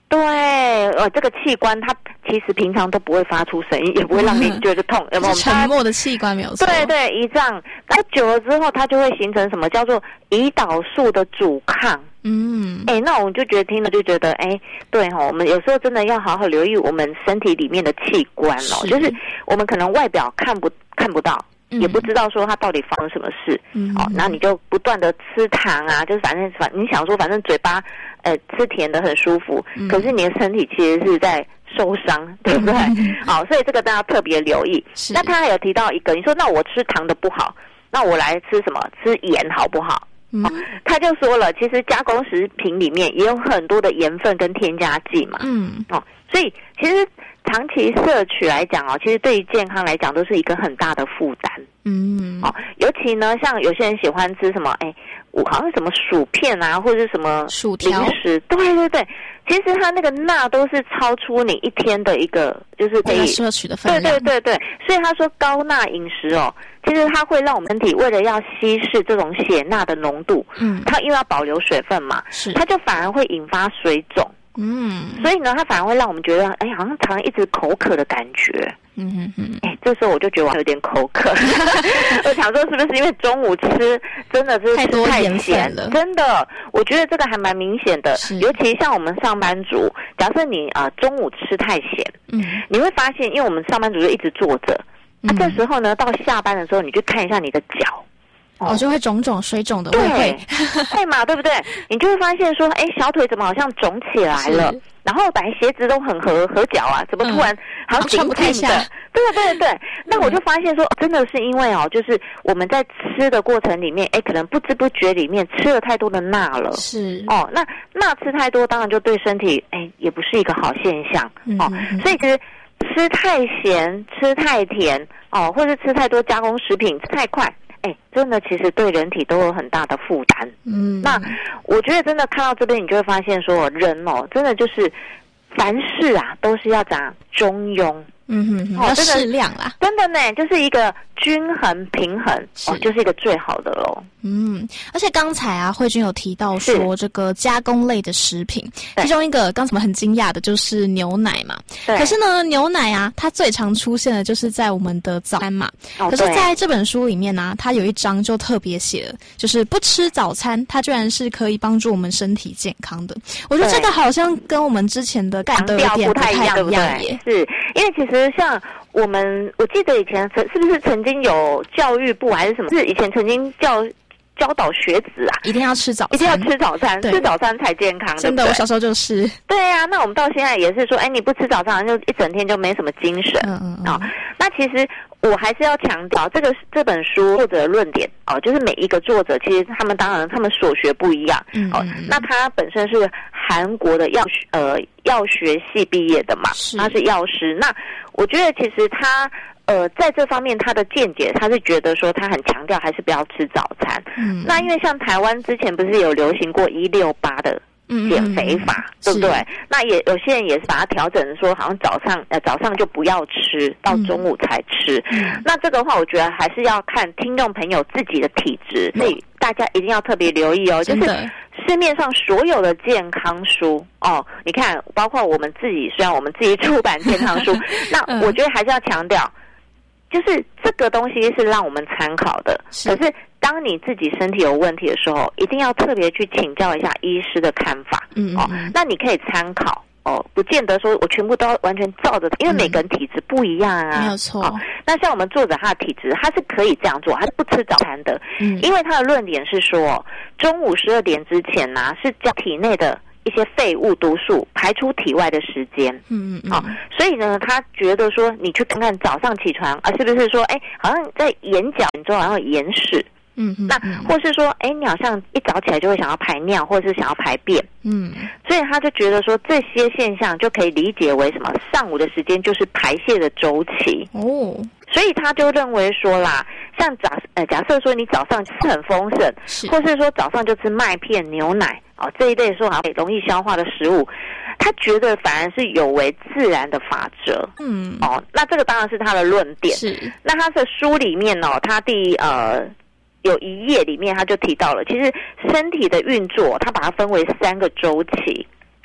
对，呃，这个器官它其实平常都不会发出声音，也不会让你觉得痛，有没有？ 是沉默的器官没有错。 对对，胰脏，那久了之后，它就会形成什么叫做胰岛素的阻抗。 嗯， 哎，那我们就觉得听了就觉得，哎，对哈、哦，我们有时候真的要好好留意我们身体里面的器官哦，是就是我们可能外表看不看不到。也不知道说它到底发生什么事，嗯、哦，那你就不断的吃糖啊，就是反正反你想说反正嘴巴呃吃甜的很舒服，嗯、可是你的身体其实是在受伤，对不对？好、哦，所以这个大家特别留意。那他还有提到一个，你说那我吃糖的不好，那我来吃什么？吃盐好不好？嗯、哦，他就说了，其实加工食品里面也有很多的盐分跟添加剂嘛，嗯，哦，所以其实。长期摄取来讲哦，其实对于健康来讲都是一个很大的负担。嗯，哦，尤其呢，像有些人喜欢吃什么，哎，我好像什么薯片啊，或者是什么薯条零食，对对对，其实它那个钠都是超出你一天的一个，就是可以摄取的分量。 对对对对，所以他说高钠饮食哦，其实它会让我们身体为了要稀释这种血钠的浓度，嗯，它因为要保留水分嘛，是，它就反而会引发水肿。嗯，所以呢，它反而会让我们觉得，哎，好像常常一直口渴的感觉。嗯哼哼，哎，这时候我就觉得我有点口渴。我想说，是不是因为中午吃真的是吃太咸了？真的，我觉得这个还蛮明显的。尤其像我们上班族，假设你啊、呃、中午吃太咸，嗯，你会发现，因为我们上班族就一直坐着，那、嗯啊、这时候呢，到下班的时候，你去看一下你的脚。 哦，就会肿肿水肿的，会会会嘛，对不对？你就会发现说，哎，小腿怎么好像肿起来了？然后本来鞋子都很合合脚啊，怎么突然好像紧紧的？对对对对。那我就发现说，真的是因为哦，就是我们在吃的过程里面，哎，可能不知不觉里面吃了太多的钠了。是哦，那钠吃太多，当然就对身体哎也不是一个好现象哦。所以其实吃太咸、吃太甜哦，或者是吃太多加工食品、吃太快。哎，真的，其实对人体都有很大的负担。嗯，那我觉得真的看到这边，你就会发现说，人哦，真的就是凡事啊，都是要讲中庸。 嗯哼哼，要适量啦。 真的呢，就是一个均衡平衡，哦，就是一个最好的喽。 嗯，而且刚才啊，慧君有提到说这个加工类的食品，其中一个刚才我们很惊讶的就是牛奶嘛。可是呢，牛奶啊，它最常出现的就是在我们的早餐嘛。哦、可是在这本书里面呢、啊，它有一章就特别写了，就是不吃早餐，它居然是可以帮助我们身体健康的。我觉得这个好像跟我们之前的感觉有点不太一样，对不对？ 是因为其实像我们，我记得以前曾是不是曾经有教育部还是什么，是以前曾经教。教导学子啊， 一定要吃早餐， 一定要吃早餐，吃早餐才健康。 真的，我小时候就是。 对啊，那我们到现在也是说，哎，你不吃早餐，就一整天就没什么精神。嗯嗯啊、哦，那其实我还是要强调，这个这本书作者的论点哦，就是每一个作者其实他们当然他们所学不一样。嗯, 嗯, 嗯哦，那他本身是韩国的药学呃药学系毕业的嘛，他是药师。那我觉得其实他。呃，在这方面他的见解，他是觉得说他很强调还是不要吃早餐。嗯，那因为像台湾之前不是有流行过一六八的减肥法，嗯嗯嗯对不对？那也有些人也是把它调整说，好像早上呃早上就不要吃，到中午才吃。嗯，那这个话我觉得还是要看听众朋友自己的体质，所以大家一定要特别留意哦，就是市面上所有的健康书哦，你看，包括我们自己，虽然我们自己出版健康书，那我觉得还是要强调。就是这个东西是让我们参考的，可是当你自己身体有问题的时候，一定要特别去请教一下医师的看法。嗯, 嗯, 嗯哦，那你可以参考哦，不见得说我全部都要完全照着，因为每个人体质不一样啊。 没有错。 哦，那像我们作者他的体质，他是可以这样做，他是不吃早餐的。嗯，因为他的论点是说，中午十二点之前呢、啊，是将体内的一些废物毒素排出体外的时间，嗯嗯，哦，所以呢，他觉得说，你去看看早上起床啊，是不是说，哎，好像在眼角你之后好像有眼屎，嗯嗯，那或是说，哎，你好像一早起来就会想要排尿，或是想要排便，嗯，所以他就觉得说，这些现象就可以理解为什么上午的时间就是排泄的周期哦。所以他就认为说啦，像假呃假设说你早上吃很丰盛，或是说早上就吃麦片、牛奶哦这一类说好容易消化的食物，他觉得反而是有违自然的法则。嗯，哦，那这个当然是他的论点。是，那他的书里面哦，他第呃有一页里面他就提到了，其实身体的运作，他把它分为三个周期。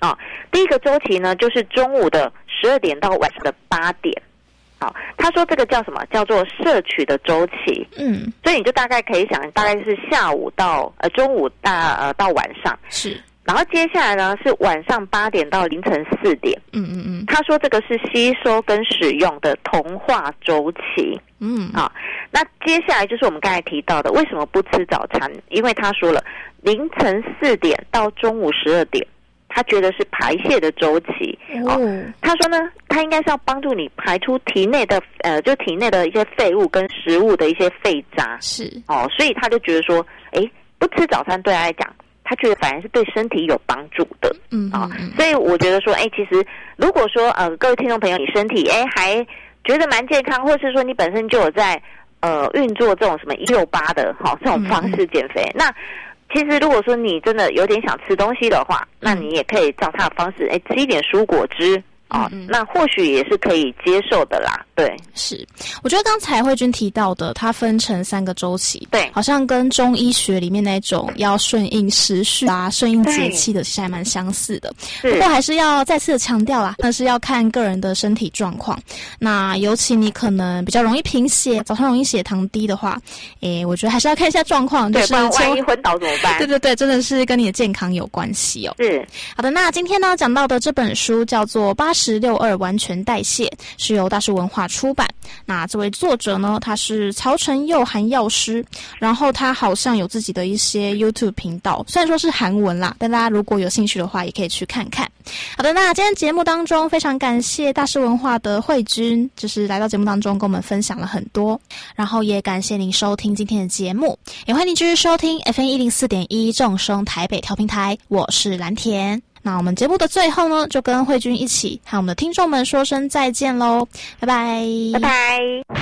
啊。第一个周期呢，就是中午的十二点到晚上的八点。好，他说这个叫什么？叫做摄取的周期。 嗯， 所以你就大概可以想，大概是下午到呃中午大呃到晚上。 是。 然后接下来呢是晚上八点到凌晨四点。 嗯嗯嗯。 他说这个是吸收跟使用的同化周期。 嗯。 啊，那接下来就是我们刚才提到的，为什么不吃早餐？因为他说了，凌晨四点到中午十二点，他觉得是排泄的周期。哦。他说呢，他应该是要帮助你排出体内的呃，就体内的一些废物跟食物的一些废渣。 是。 哦，所以他就觉得说，哎，不吃早餐对他来讲，他觉得反而是对身体有帮助的。 嗯啊、哦，所以我觉得说，哎，其实如果说呃，各位听众朋友，你身体哎还觉得蛮健康，或是说你本身就有在呃运作这种什么一六八的哈、哦、这种方式减肥，嗯、那其实如果说你真的有点想吃东西的话，那你也可以照他的方式，哎，吃一点蔬果汁。啊、哦嗯，那或许也是可以接受的啦。对， 是，我觉得刚才慧君提到的，它分成三个周期， 对， 好像跟中医学里面那种要顺应时序啊、顺应节气的，其实还蛮相似的。不过还是要再次的强调啦，那是要看个人的身体状况。那尤其你可能比较容易贫血，早上容易血糖低的话，诶，我觉得还是要看一下状况，就是对，不然万一昏倒怎么办？ 对对对，真的是跟你的健康有关系哦。 是， 好的，那今天呢讲到的这本书叫做《八十六二完全代谢》，是由大是文化出版。那这位作者呢，他是曹承佑韩药师，然后他好像有自己的一些 YouTube 频道，虽然说是韩文啦，但大家如果有兴趣的话，也可以去看看。好的，那今天节目当中非常感谢大是文化的慧君，就是来到节目当中跟我们分享了很多，然后也感谢您收听今天的节目，也欢迎您继续收听 F M 一零四点一 正声台北调频台，我是蓝田。那我们节目的最后呢，就跟慧君一起和我们的听众们说声再见喽，拜拜， 拜拜。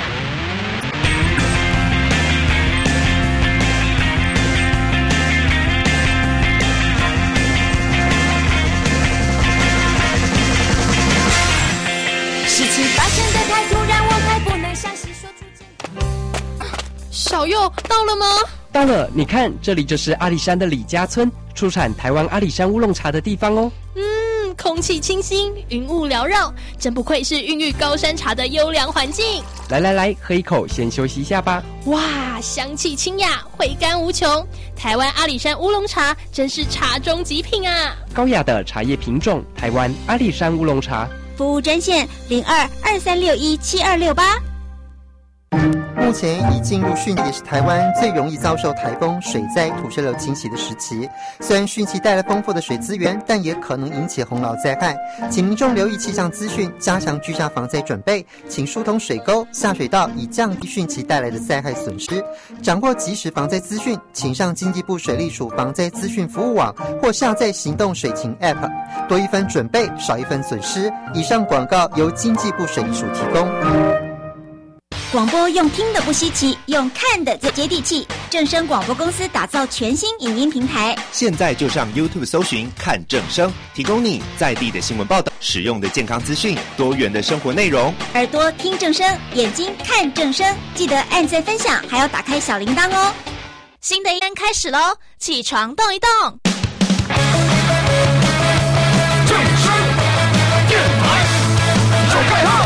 事情发生的太突然，我还不能详细说出真。 小佑到了吗？ 到了，你看，这里就是阿里山的李家村，出产台湾阿里山乌龙茶的地方哦。 嗯，空气清新，云雾缭绕，真不愧是孕育高山茶的优良环境。 来来来，喝一口，先休息一下吧。 哇，香气清雅，回甘无穷。台湾阿里山乌龙茶真是茶中极品啊！ 高雅的茶叶品种，台湾阿里山乌龙茶。 服务专线零二二三六一七二六八。 目前已进入汛期，是台湾最容易遭受台风、水灾、土石流侵袭的时期。虽然汛期带来丰富的水资源，但也可能引起洪涝灾害，请民众留意气象资讯，加强居家防灾准备，请疏通水沟、下水道，以降低汛期带来的灾害损失。掌握即时防灾资讯，请上经济部水利署防灾资讯服务网或下载行动水情 App， 多一分准备，少一分损失。以上广告由经济部水利署提供。 广播用听的不稀奇，用看的最接地气。正声广播公司打造全新影音平台， 现在就上 YouTube 搜寻看正声，提供你在地的新闻报道、实用的健康资讯、多元的生活内容。 耳朵听正声，眼睛看正声，记得按赞分享，还要打开小铃铛哦。 新的一天开始喽，起床动一动。 正声电台手盖号。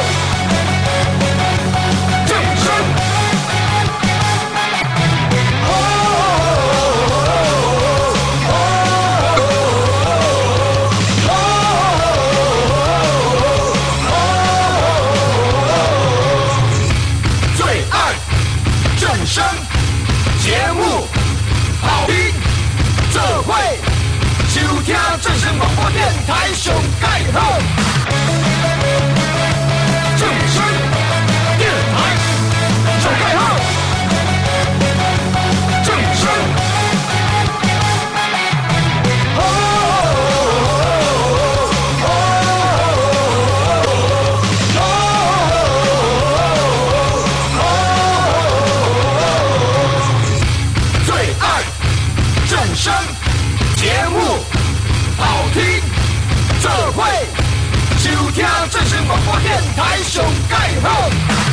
声节目好听，这会收听正声广播电台上盖好。正声电台上盖好。正声哦哦正声节目好听，这会收听正声广播电台上盖好。